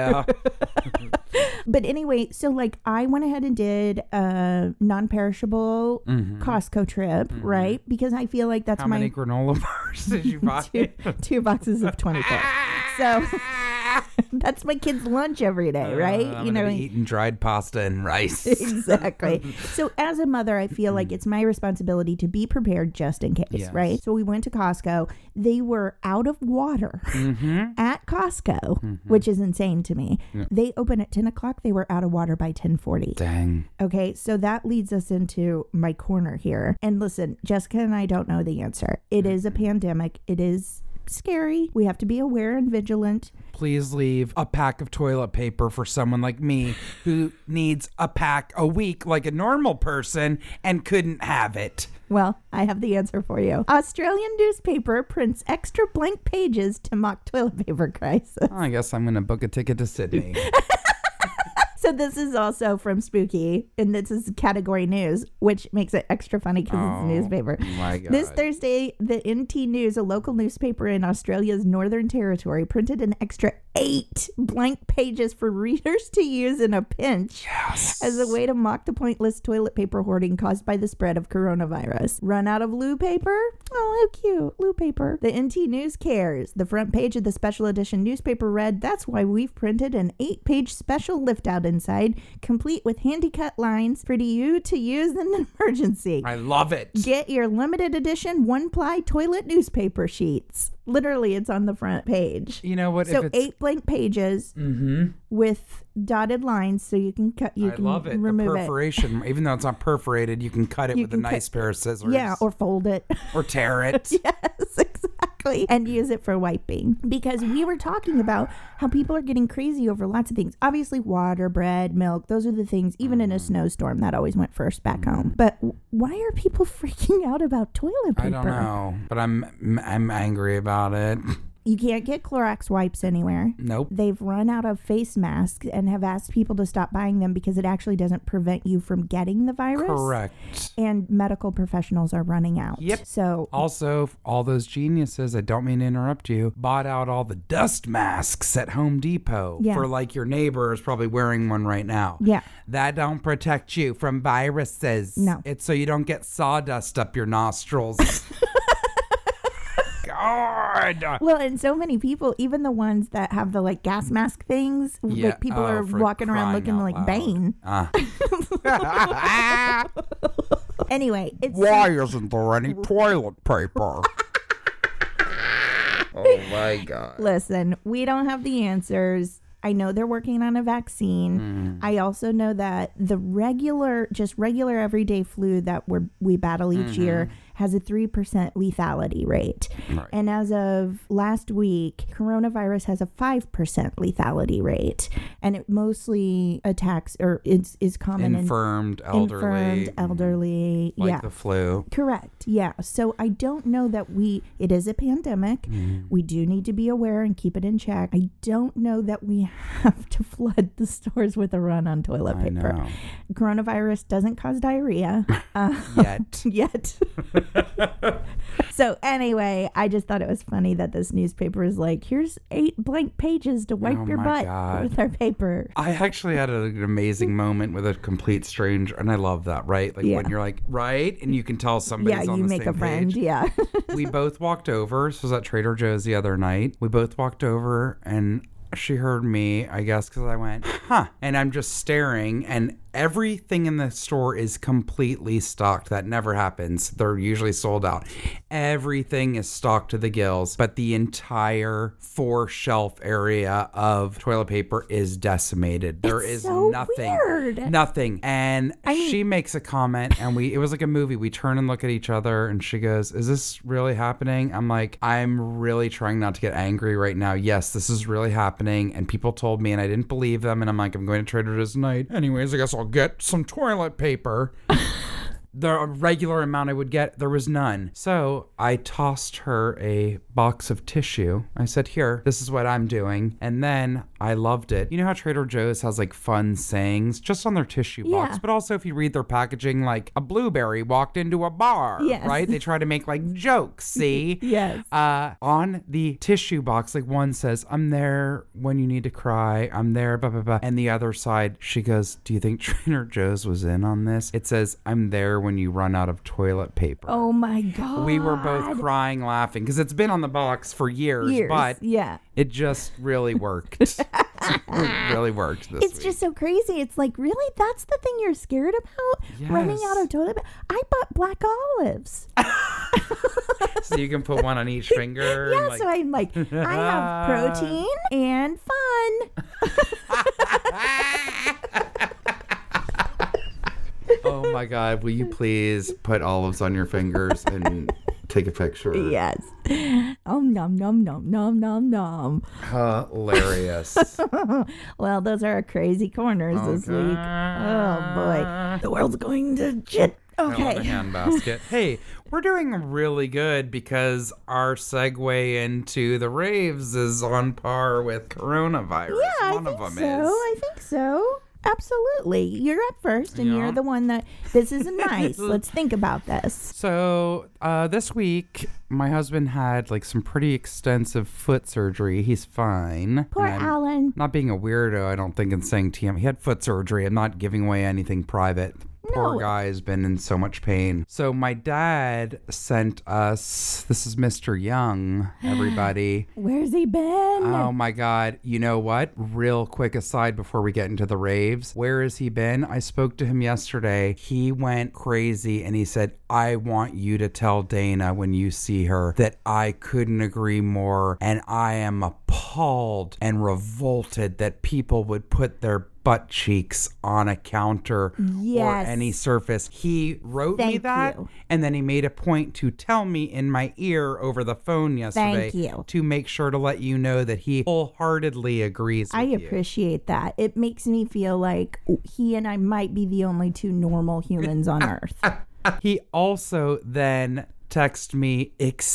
But anyway, so like I went ahead and did a non-perishable Mhm. Costco trip, right? Because I feel like that's How my many granola bars did you buy? two, two boxes of twenty-four. So that's my kid's lunch every day, right? Uh, I'm you gonna know, be eating dried pasta and rice. exactly. So as a mother, I feel like it's my responsibility to be prepared just in case, Yes. right? So we went to Costco. They were out of water Mm-hmm. at Costco, which is insane to me. Yeah. They open at ten o'clock. They were out of water by ten forty. Dang. Okay, so that leads us into my corner here. And listen, Jessica and I don't know the answer. It is a pandemic. It is scary. We have to be aware and vigilant. Please leave a pack of toilet paper for someone like me who needs a pack a week like a normal person and couldn't have it. Well, I have the answer for you. Australian newspaper prints extra blank pages to mock toilet paper crisis. I guess I'm going to book a ticket to Sydney. So this is also from Spooky, and this is category news, which makes it extra funny because it's a Oh, newspaper. my God. This Thursday, the N T News, a local newspaper in Australia's Northern Territory, printed an extra eight blank pages for readers to use in a pinch Yes. as a way to mock the pointless toilet paper hoarding caused by the spread of coronavirus. Run out of loo paper? Oh, how cute. Loo paper. The N T News cares. The front page of the special edition newspaper read, "That's why we've printed an eight-page special lift-out inside, complete with handy-cut lines for you to use in an emergency. I love it. Get your limited edition one-ply toilet newspaper sheets." Literally, it's on the front page. You know what? So if it's, eight blank pages Mm-hmm. with dotted lines, so you can cut. You I can love it. The remove it. perforation, even though it's not perforated, you can cut it You with a can cut- nice pair of scissors. Yeah, or fold it. or tear it. Yes, exactly. And use it for wiping. Because we were talking about how people are getting crazy over lots of things. Obviously, water, bread, milk, those are the things, even in a snowstorm, that always went first back home. But w- why are people freaking out about toilet paper? I don't know, but I'm I'm angry about it. You can't get Clorox wipes anywhere. Nope. They've run out of face masks and have asked people to stop buying them because it actually doesn't prevent you from getting the virus. Correct. And medical professionals are running out. Yep. So Also, all those geniuses, I don't mean to interrupt you, bought out all the dust masks at Home Depot Yeah. for like your neighbor is probably wearing one right now. yeah. That don't protect you from viruses. No. It's so you don't get sawdust up your nostrils. God. Well, and so many people, even the ones that have the like gas mask things, Yeah. like people Oh, are for walking around crying looking out like loud. Bane. Uh. Anyway, it's Why isn't there any toilet paper? Oh my God. listen, we don't have the answers. I know they're working on a vaccine. Mm. I also know that the regular, just regular everyday flu that we're, we battle each year has a three percent lethality rate. Right. And as of last week, coronavirus has a five percent lethality rate. And it mostly attacks, or is, is common Infirmed, in elderly. infirmed, elderly. Like yeah. the flu. Correct. Yeah. So I don't know that we, it is a pandemic. Mm-hmm. We do need to be aware and keep it in check. I don't know that we have to flood the stores with a run on toilet I paper. know. Coronavirus doesn't cause diarrhea uh, Yet. yet. So anyway, I just thought it was funny that this newspaper is like, here's eight blank pages to wipe Oh your my butt God. with our paper. I actually had an amazing moment with a complete stranger, and I love that, right? Like Yeah. when you're like, right, and you can tell somebody's Yeah, on you the make same a friend. page. Yeah. We both walked over. This was at Trader Joe's the other night. We both walked over, and she heard me, I guess, because I went, huh. And I'm just staring, and everything in the store is completely stocked. That never happens. They're usually sold out. Everything is stocked to the gills, but the entire four shelf area of toilet paper is decimated. There It's is so nothing. weird. Nothing. And I mean- she makes a comment, and we it was like a movie. We turn and look at each other, and she goes, is this really happening? I'm like, I'm really trying not to get angry right now. Yes, this is really happening. And people told me, and I didn't believe them. And I'm like, I'm going to Trader Joe's tonight. Anyways, I guess I'll get some toilet paper. The regular amount I would get, there was none. So I tossed her a box of tissue. I said, here, this is what I'm doing. And then I loved it. You know how Trader Joe's has like fun sayings just on their tissue box, Yeah. but also if you read their packaging, like a blueberry walked into a bar, Yes. right? They try to make like jokes, see? Yes. Uh, on the tissue box, like one says, I'm there when you need to cry. I'm there, blah, blah, blah. And the other side, she goes, do you think Trader Joe's was in on this? It says, I'm there when you run out of toilet paper. Oh my God. We were both crying, laughing, because it's been on the box for years, Years. but yeah. it just really worked. It really worked this It's week. just so crazy. It's like, really? That's the thing you're scared about? Running Yes. out of toilet paper? I bought black olives. So you can put one on each finger. Yeah, and, like, so I'm like, I have protein and fun. oh my God, will you please put olives on your fingers and take a picture? Yes. Um, nom, nom, nom, nom, nom, nom. Hilarious. Well, those are our crazy corners this Okay. week. Oh, boy. The world's going to shit. Fell in the Okay. handbasket. Hey, we're doing really good because our segue into the raves is on par with coronavirus. Yeah, One I of think them so. is. I think so. Absolutely. You're up first, and Yeah. you're the one that, this isn't nice. Let's think about this. So uh, this week, my husband had like some pretty extensive foot surgery. He's fine. Poor And I'm Alan. Not being a weirdo, I don't think, in saying T M. He had foot surgery. I'm not giving away anything private. Poor No. guy has been in so much pain. So my dad sent us, this is Mister Young, everybody. Where's he been? Oh my God. You know what? Real quick aside before we get into the raves. Where has he been? I spoke to him yesterday. He went crazy and he said, I want you to tell Dana when you see her that I couldn't agree more. And I am appalled and revolted that people would put their butt cheeks on a counter or Yes. any surface. He wrote me Thank that you. and then he made a point to tell me in my ear over the phone yesterday Thank you. to make sure to let you know that he wholeheartedly agrees with I you. appreciate that. It makes me feel like he and I might be the only two normal humans on earth. He also then texted me,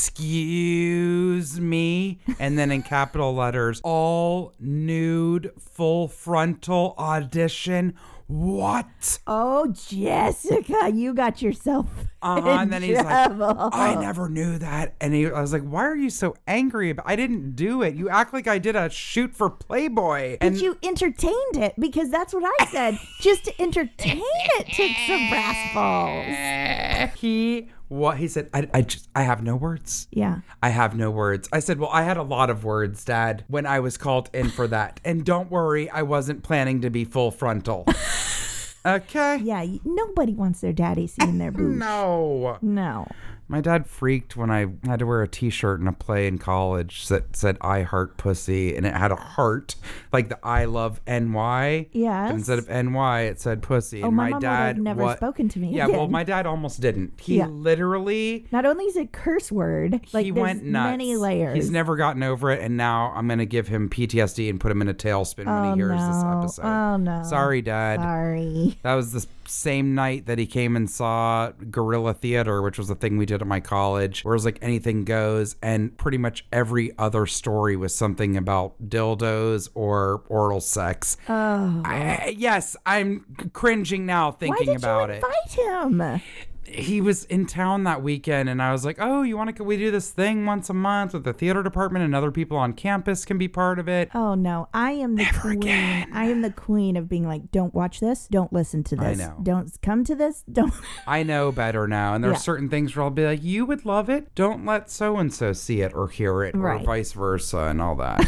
excuse me, and then in capital letters, all nude, full frontal audition. What? Oh, Jessica, you got yourself Uh-huh. in And then he's trouble. like, I never knew that. And he, I was like, why are you so angry about I didn't do it. You act like I did a shoot for Playboy. And But you entertained it because that's what I said. Just to entertain it took some brass balls. he, what he said, I, I just, I have no words. Yeah. I have no words. I said, well, I had a lot of words, Dad, when I was called in for that. And don't worry, I wasn't planning to be full frontal. Okay? Yeah. y- Nobody wants their daddy seeing their boobs. No. No. My dad freaked when I had to wear a t-shirt in a play in college that said I heart pussy, and it had a heart, like the I love N Y. Yes. But instead of N Y, it said pussy. Oh, and my my mom would dad have never wa- spoken to me Yeah, well, again. my dad almost didn't. He Yeah. literally Not only is it a curse word, like he there's went nuts. many layers. He's never gotten over it, and now I'm gonna give him P T S D and put him in a tailspin when Oh, he hears this no. episode. Oh, no. Sorry, Dad. Sorry. That was the same night that he came and saw Guerrilla Theater, which was a thing we did at my college, where it was like anything goes, and pretty much every other story was something about dildos or oral sex. Oh. I, yes, I'm cringing now Why thinking did about you it. invite him? he was in town that weekend, and I was like, oh, you want to, we do this thing once a month with the theater department and other people on campus can be part of it. Oh no, I am the Never queen. again. I am the queen of being like, don't watch this, don't listen to this, I know. don't come to this, don't. I know better now, and there's Yeah. certain things where I'll be like, you would love it. Don't let so and so see it or hear it, Right. or vice versa, and all that.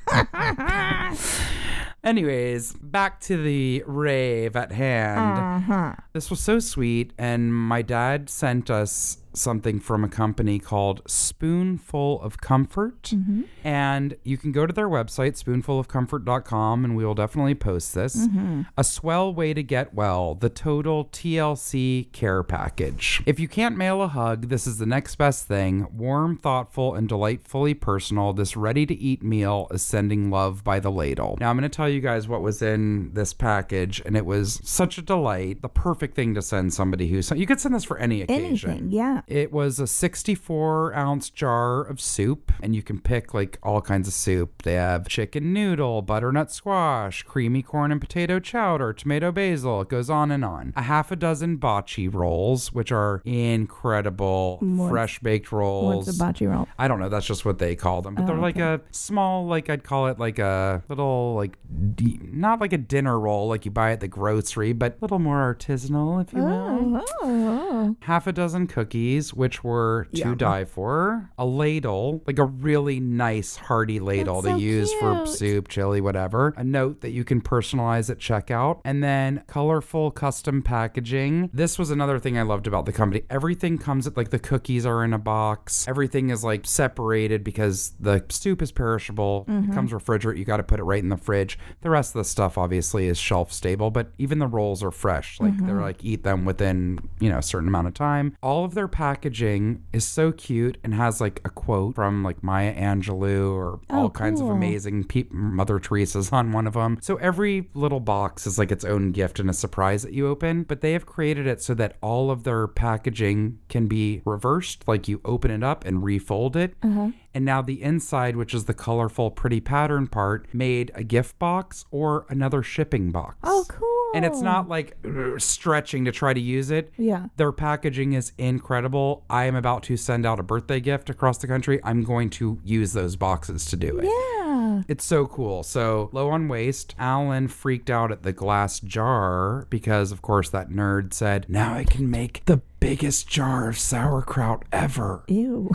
Anyways, back to the rave at hand. Uh-huh. This was so sweet, and my dad sent us something from a company called Spoonful of Comfort. Mm-hmm. And you can go to their website, spoonful of comfort dot com, and we will definitely post this. Mm-hmm. A swell way to get well, the total T L C care package. If you can't mail a hug, this is the next best thing. Warm, thoughtful, and delightfully personal, this ready-to-eat meal is sending love by the ladle. Now, I'm going to tell you guys what was in this package, and it was such a delight. The perfect thing to send somebody who's... You could send this for any occasion. Anything, yeah. It was a sixty-four ounce jar of soup, and you can pick like all kinds of soup. They have chicken noodle, butternut squash, creamy corn and potato chowder, tomato basil. It goes on and on. A half a dozen bocce rolls, which are incredible, What's- fresh baked rolls. What's a bocce roll? I don't know. That's just what they call them. But Oh, they're like okay. a small, like I'd call it like a little, like, d- not like a dinner roll like you buy at the grocery, but a little more artisanal, if you will. Oh, oh, Half a dozen cookies, which were to Yum. die for. A ladle, like a really nice hearty ladle That's to so use for cute. soup, chili, whatever. A note that you can personalize at checkout. And then colorful custom packaging. This was another thing I loved about the company. Everything comes at, like, the cookies are in a box. Everything is like separated because the soup is perishable. Mm-hmm. It comes refrigerated. You got to put it right in the fridge. The rest of the stuff obviously is shelf stable, but even the rolls are fresh. Like Mm-hmm. they're like eat them within, you know, a certain amount of time. All of their packaging is so cute and has like a quote from like Maya Angelou or Oh, all kinds of cool. amazing pe- Mother Teresa's on one of them. So every little box is like its own gift and a surprise that you open, but they have created it so that all of their packaging can be reversed. Like you open it up and refold it. Uh-huh. And now the inside, which is the colorful, pretty pattern part, made a gift box or another shipping box. Oh, cool. And it's not like uh, stretching to try to use it. Yeah. Their packaging is incredible. I am about to send out a birthday gift across the country. I'm going to use those boxes to do it. Yeah. It's so cool. So low on waste. Alan freaked out at the glass jar because, of course, that nerd said, now I can make the biggest jar of sauerkraut ever. Ew.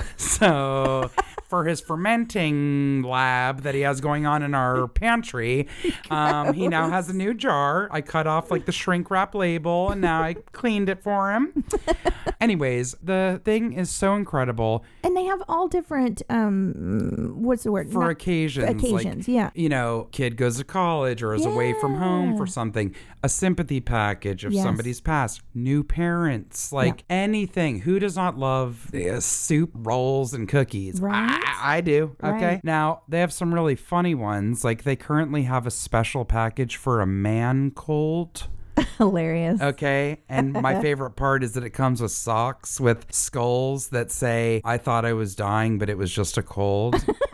So for his fermenting lab that he has going on in our pantry, um, he now has a new jar. I cut off like the shrink wrap label and now I cleaned it for him. Anyways, the thing is so incredible. And they have all different, um, what's the word? For Not- occasions. Occasions, like, yeah. You know, kid goes to college or is away from home Yeah. for something. A sympathy package if Yes. somebody's passed. New parents. Like anything. Who does not love uh, soup, rolls, and cookies? Right? I, I do. Okay. Right. Now, they have some really funny ones. Like they currently have a special package for a man cold. Hilarious. Okay. And my favorite part is that it comes with socks with skulls that say, I thought I was dying, but it was just a cold.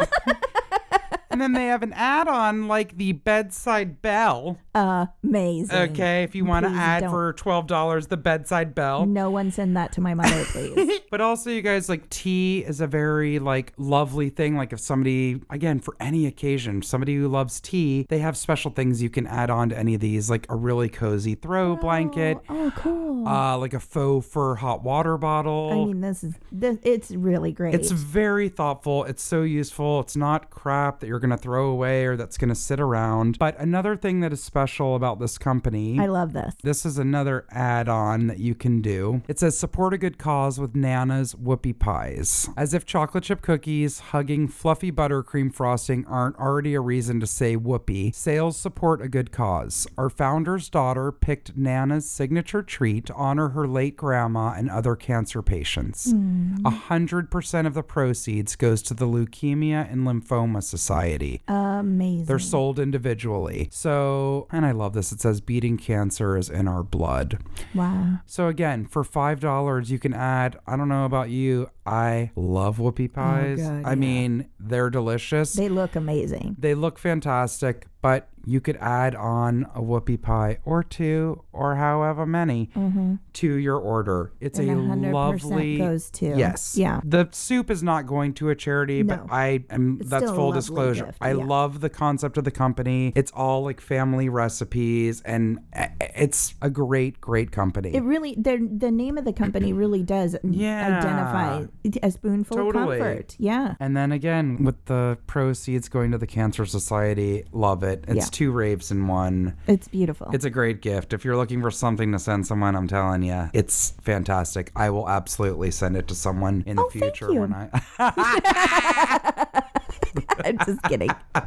And then they have an add-on like the bedside bell. Amazing. Okay. If you want to Please add don't. for twelve dollars the bedside bell. No one send that to my mother, please. But also, you guys, like tea is a very like lovely thing. Like if somebody, again, for any occasion, somebody who loves tea, they have special things you can add on to any of these, like a really cozy throw blanket, Oh, cool. uh, like a faux fur hot water bottle. I mean, this is, this, it's really great. It's very thoughtful. It's so useful. It's not crap that you're going to throw away or that's going to sit around. But another thing that is special about this company. I love this. This is another add-on that you can do. It says support a good cause with Nana's Whoopie Pies. As if chocolate chip cookies hugging fluffy buttercream frosting aren't already a reason to say whoopee. Sales support a good cause. Our founder's daughter picked Nana's signature treat to honor her late grandma and other cancer patients. A hundred percent of the proceeds goes to the Leukemia and Lymphoma Society. Amazing. They're sold individually. So, and I love this. It says beating cancer is in our blood. Wow. So again, for five dollars, you can add, I don't know about you, I love whoopie pies. God, I yeah. mean, they're delicious. They, They look amazing. they look fantastic. but you could add on a whoopie pie or two or however many mm-hmm. to your order. It's and a one hundred percent lovely goes to. Yes. Yeah. The soup is not going to a charity, No. but I am It's that's still a full lovely disclosure. gift, I yeah. love the concept of the company. It's all like family recipes and it's a great, great company. It really, the the name of the company really does Yeah. identify a spoonful Totally. of comfort. Yeah. And then again, with the proceeds going to the Cancer Society, love it. It's Yeah. two raves in one. It's beautiful. It's a great gift. If you're looking for something to send someone, I'm telling you, it's fantastic. I will absolutely send it to someone in the Oh, thank future you. when I. I'm just kidding.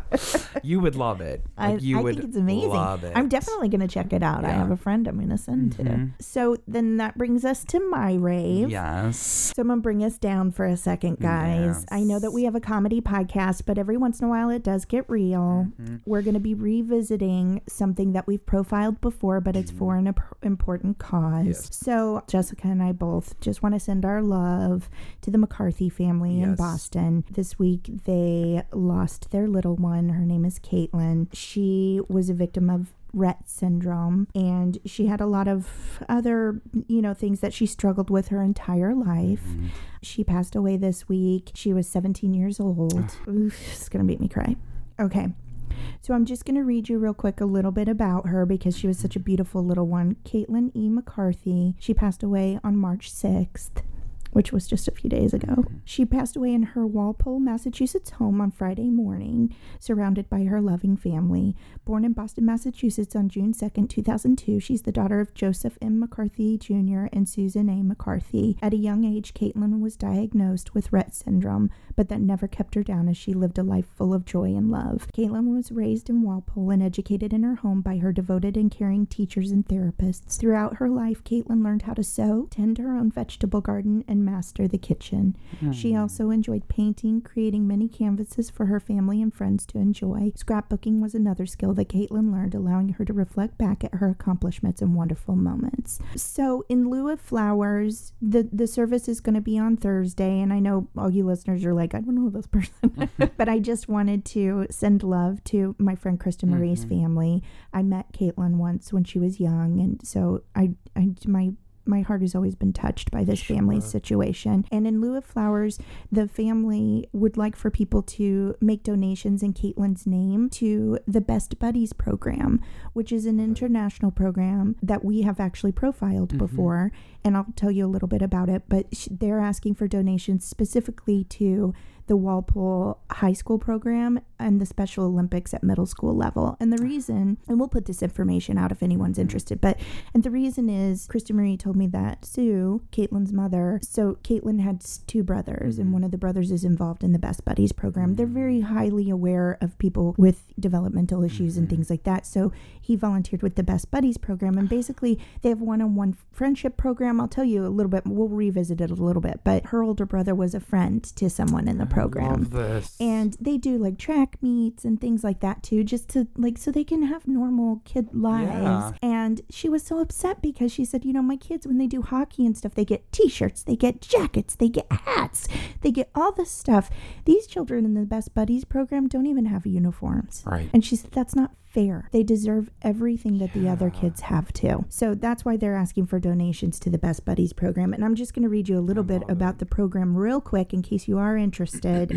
You would love it. I, Like, you I would think it's amazing. love it. I'm definitely going to check it out. I Yeah. have a friend I'm going to send Mhm. to. So then that brings us to my rave. Yes. So I'm going to bring us down for a second, guys. Yes. I know that we have a comedy podcast, but every once in a while it does get real. Mm-hmm. We're going to be revisiting something that we've profiled before, but it's for an imp- important cause. Mm-hmm. Yes. So Jessica and I both just want to send our love to the McCarthy family in Yes. Boston. This week they lost their little one. Her name is Caitlin. She was a victim of Rett syndrome, and she had a lot of other, you know, things that she struggled with her entire life. Mm-hmm. She passed away this week. She was seventeen years old. Oof, it's gonna make me cry. Okay. So I'm just going to read you real quick a little bit about her because she was such a beautiful little one. Caitlin E. McCarthy. She passed away on March sixth. Which was just a few days ago. She passed away in her Walpole, Massachusetts home on Friday morning, surrounded by her loving family. Born in Boston, Massachusetts on June second, two thousand two, she's the daughter of Joseph M. McCarthy Junior and Susan A. McCarthy. At a young age, Caitlin was diagnosed with Rett syndrome, but that never kept her down as she lived a life full of joy and love. Caitlin was raised in Walpole and educated in her home by her devoted and caring teachers and therapists. Throughout her life, Caitlin learned how to sew, tend her own vegetable garden, and master the kitchen. Hmm. She also enjoyed painting, creating many canvases for her family and friends to enjoy. Scrapbooking was another skill that Caitlin learned, allowing her to reflect back at her accomplishments and wonderful moments. So in lieu of flowers, the, the service is going to be on Thursday, and I know all you listeners are like, I don't know this person, but I just wanted to send love to my friend Kristen Marie's Mm-hmm. family. I met Caitlin once when she was young, and so I, I my my heart has always been touched by this Sure. family's situation. And in lieu of flowers, the family would like for people to make donations in Caitlin's name to the Best Buddies program, which is an international program that we have actually profiled Mhm. before. And I'll tell you a little bit about it, but sh- they're asking for donations specifically to the Walpole High School program and the Special Olympics at middle school level. And the reason, and we'll put this information out if anyone's interested, but, and the reason is Kristen Marie told me that Sue, Caitlin's mother, so Caitlin had s- two brothers, and one of the brothers is involved in the Best Buddies program. They're very highly aware of people with developmental issues and things like that. So he volunteered with the Best Buddies program, and basically they have one-on-one friendship program. I'll tell you a little bit, we'll revisit it a little bit, but her older brother was a friend to someone in the program. Love this. And they do like track meets and things like that too, just to like, so they can have normal kid lives. Yeah. And she was so upset because she said, you know, my kids, when they do hockey and stuff, they get t-shirts, they get jackets, they get hats, they get all this stuff. These children in the Best Buddies program don't even have uniforms. Right. And she said, that's not fair. They deserve everything that the other kids have too. So that's why they're asking for donations to the Best Buddies program. And I'm just going to read you a little bit about the program real quick in case you are interested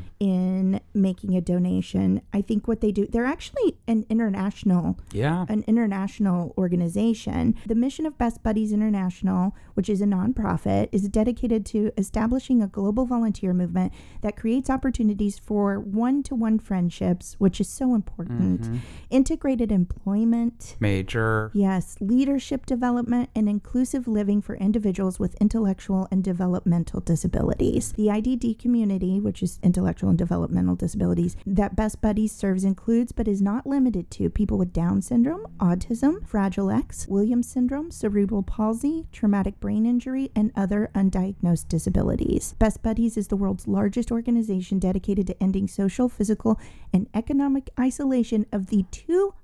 in making a donation. I think what they do, they're actually an international Yeah. an international organization. The mission of Best Buddies International, which is a nonprofit, is dedicated to establishing a global volunteer movement that creates opportunities for one-to-one friendships, which is so important. Mhm. Integrated employment. Major. Yes, leadership development and inclusive living for individuals with intellectual and developmental disabilities. The I D D community, which is intellectual and developmental disabilities, that Best Buddies serves includes but is not limited to people with Down syndrome, autism, Fragile X, Williams syndrome, cerebral palsy, traumatic brain injury, and other undiagnosed disabilities. Best Buddies is the world's largest organization dedicated to ending social, physical, and economic isolation of the two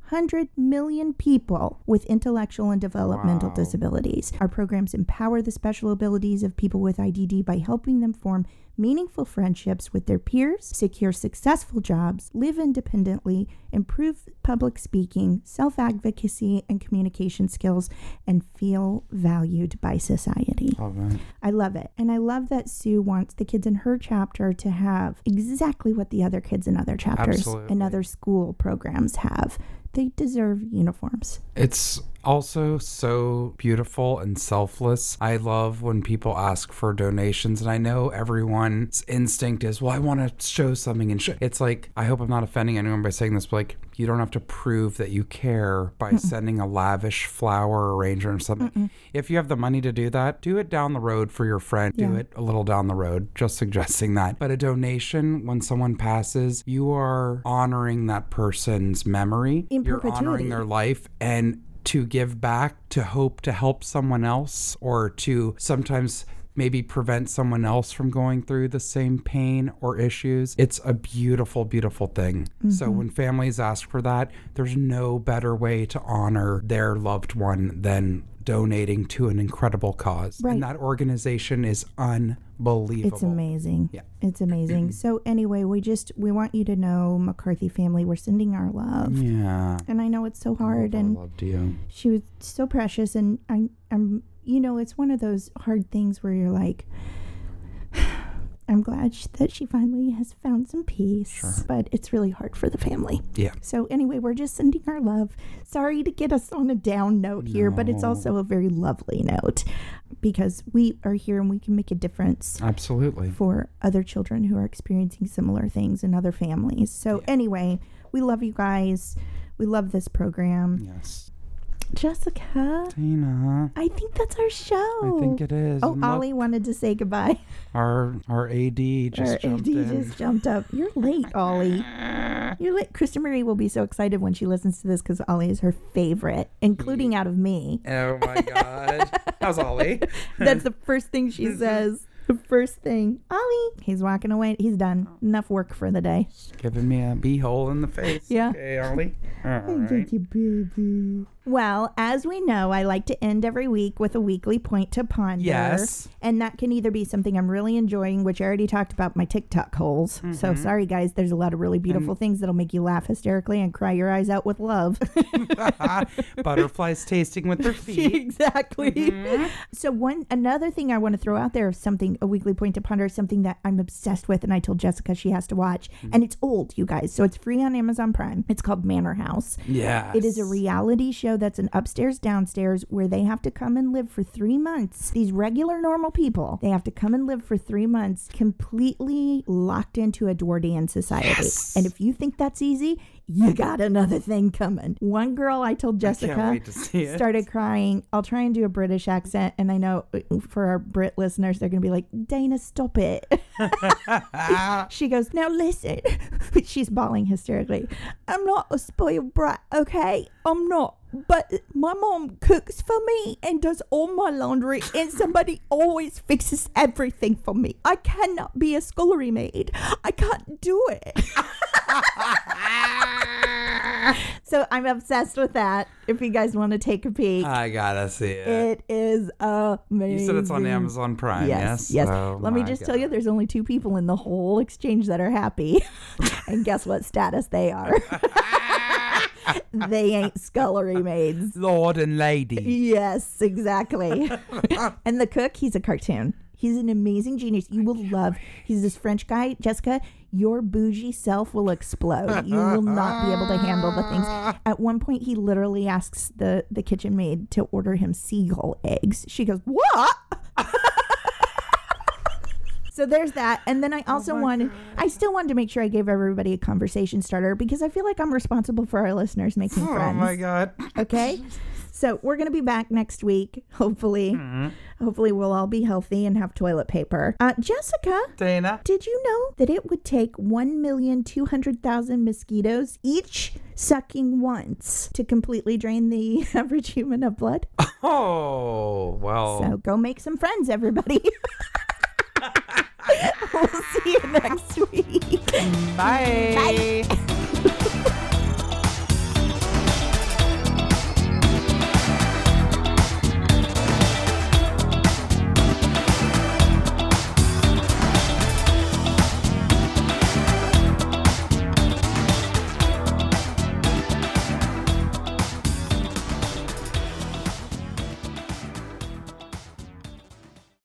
hundred million people with intellectual and developmental Wow. disabilities. Our programs empower the special abilities of people with I D D by helping them form meaningful friendships with their peers, secure successful jobs, live independently, improve public speaking, self-advocacy, and communication skills, and feel valued by society. Love it. I love it. And I love that Sue wants the kids in her chapter to have exactly what the other kids in other chapters Absolutely. and other school programs have. They deserve uniforms. It's also so beautiful and selfless. I love when people ask for donations, and I know everyone's instinct is, well, I want to show something. And show. It's like, I hope I'm not offending anyone by saying this, but like, you don't have to prove that you care by Mm-mm. sending a lavish flower arrangement or something. Mm-mm. If you have the money to do that, do it down the road for your friend. Yeah. Do it a little down the road, just suggesting that. But a donation, when someone passes, you are honoring that person's memory. In You're perpetuity. honoring their life, and to give back, to hope to help someone else, or to sometimes maybe prevent someone else from going through the same pain or issues. It's a beautiful, beautiful thing. Mm-hmm. So when families ask for that, there's no better way to honor their loved one than donating to an incredible cause. Right. And that organization is unbelievable. It's amazing. Yeah. It's amazing. So anyway, we just, we want you to know, McCarthy family, we're sending our love. Yeah. And I know it's so hard. I and loved you. She was so precious. And I, I'm, you know, it's one of those hard things where you're like, I'm glad she, that she finally has found some peace, Sure. but it's really hard for the family. Yeah. So anyway, we're just sending our love. Sorry to get us on a down note here, No. but it's also a very lovely note because we are here and we can make a difference Absolutely. for other children who are experiencing similar things in other families. So Yeah. anyway, we love you guys. We love this program. Yes. Jessica, Tina. I think that's our show. I think it is. Oh, And look, Ollie wanted to say goodbye. Our our A D just Our jumped A D in. just jumped up. You're late, Ollie. You're late. Krista Marie will be so excited when she listens to this because Ollie is her favorite, including out of me. Oh my God. How's Ollie? That's the first thing she says. The first thing. Ollie. He's walking away. He's done. Enough work for the day. Giving me a beehole in the face. Yeah. Okay, Ollie. All right. Thank you, baby. Well, as we know, I like to end every week with a weekly point to ponder. Yes. And that can either be something I'm really enjoying, which I already talked about, my TikTok holes. Mm-hmm. So sorry, guys. There's a lot of really beautiful and things that'll make you laugh hysterically and cry your eyes out with love. Butterflies tasting with their feet. Exactly. Mm-hmm. So one another thing I want to throw out there is something, a weekly point to ponder, is something that I'm obsessed with, and I told Jessica she has to watch. Mm-hmm. And it's old, you guys. So it's free on Amazon Prime. It's called Manor House. Yes. It is a reality show that's an upstairs downstairs where they have to come and live for three months. These regular normal people, they have to come and live for three months completely locked into Edwardian society. Yes. And if you think that's easy, you got another thing coming. One girl I told Jessica I can't wait to see it. started crying. I'll try and do a British accent, and I know for our Brit listeners, they're going to be like, Dana, stop it. She goes, now listen. She's bawling hysterically. I'm not a spoiled brat, okay? I'm not. But my mom cooks for me and does all my laundry, and somebody always fixes everything for me. I cannot be a scullery maid. I can't do it. So I'm obsessed with that. If you guys want to take a peek, I gotta see it. It is amazing. You said it's on Amazon Prime, yes? Yes. Yes. Oh, Let me just God. tell you, there's only two people in the whole exchange that are happy. And guess what status they are? They ain't scullery maids. Lord and lady. Yes, exactly. And the cook, he's a cartoon. He's an amazing genius. You will love. He's this French guy. Jessica, your bougie self will explode. You will not be able to handle the things. At one point, he literally asks the, the kitchen maid to order him seagull eggs. She goes, what? So there's that. And then I also oh wanted, God. I still wanted to make sure I gave everybody a conversation starter because I feel like I'm responsible for our listeners making oh friends. Oh my God. Okay. So we're going to be back next week. Hopefully, mm-hmm. hopefully we'll all be healthy and have toilet paper. Uh, Jessica, Dana, did you know that it would take one million two hundred thousand mosquitoes each sucking once to completely drain the average human of blood? Oh, well. So go make some friends, everybody. We'll see you next week. Bye. Bye.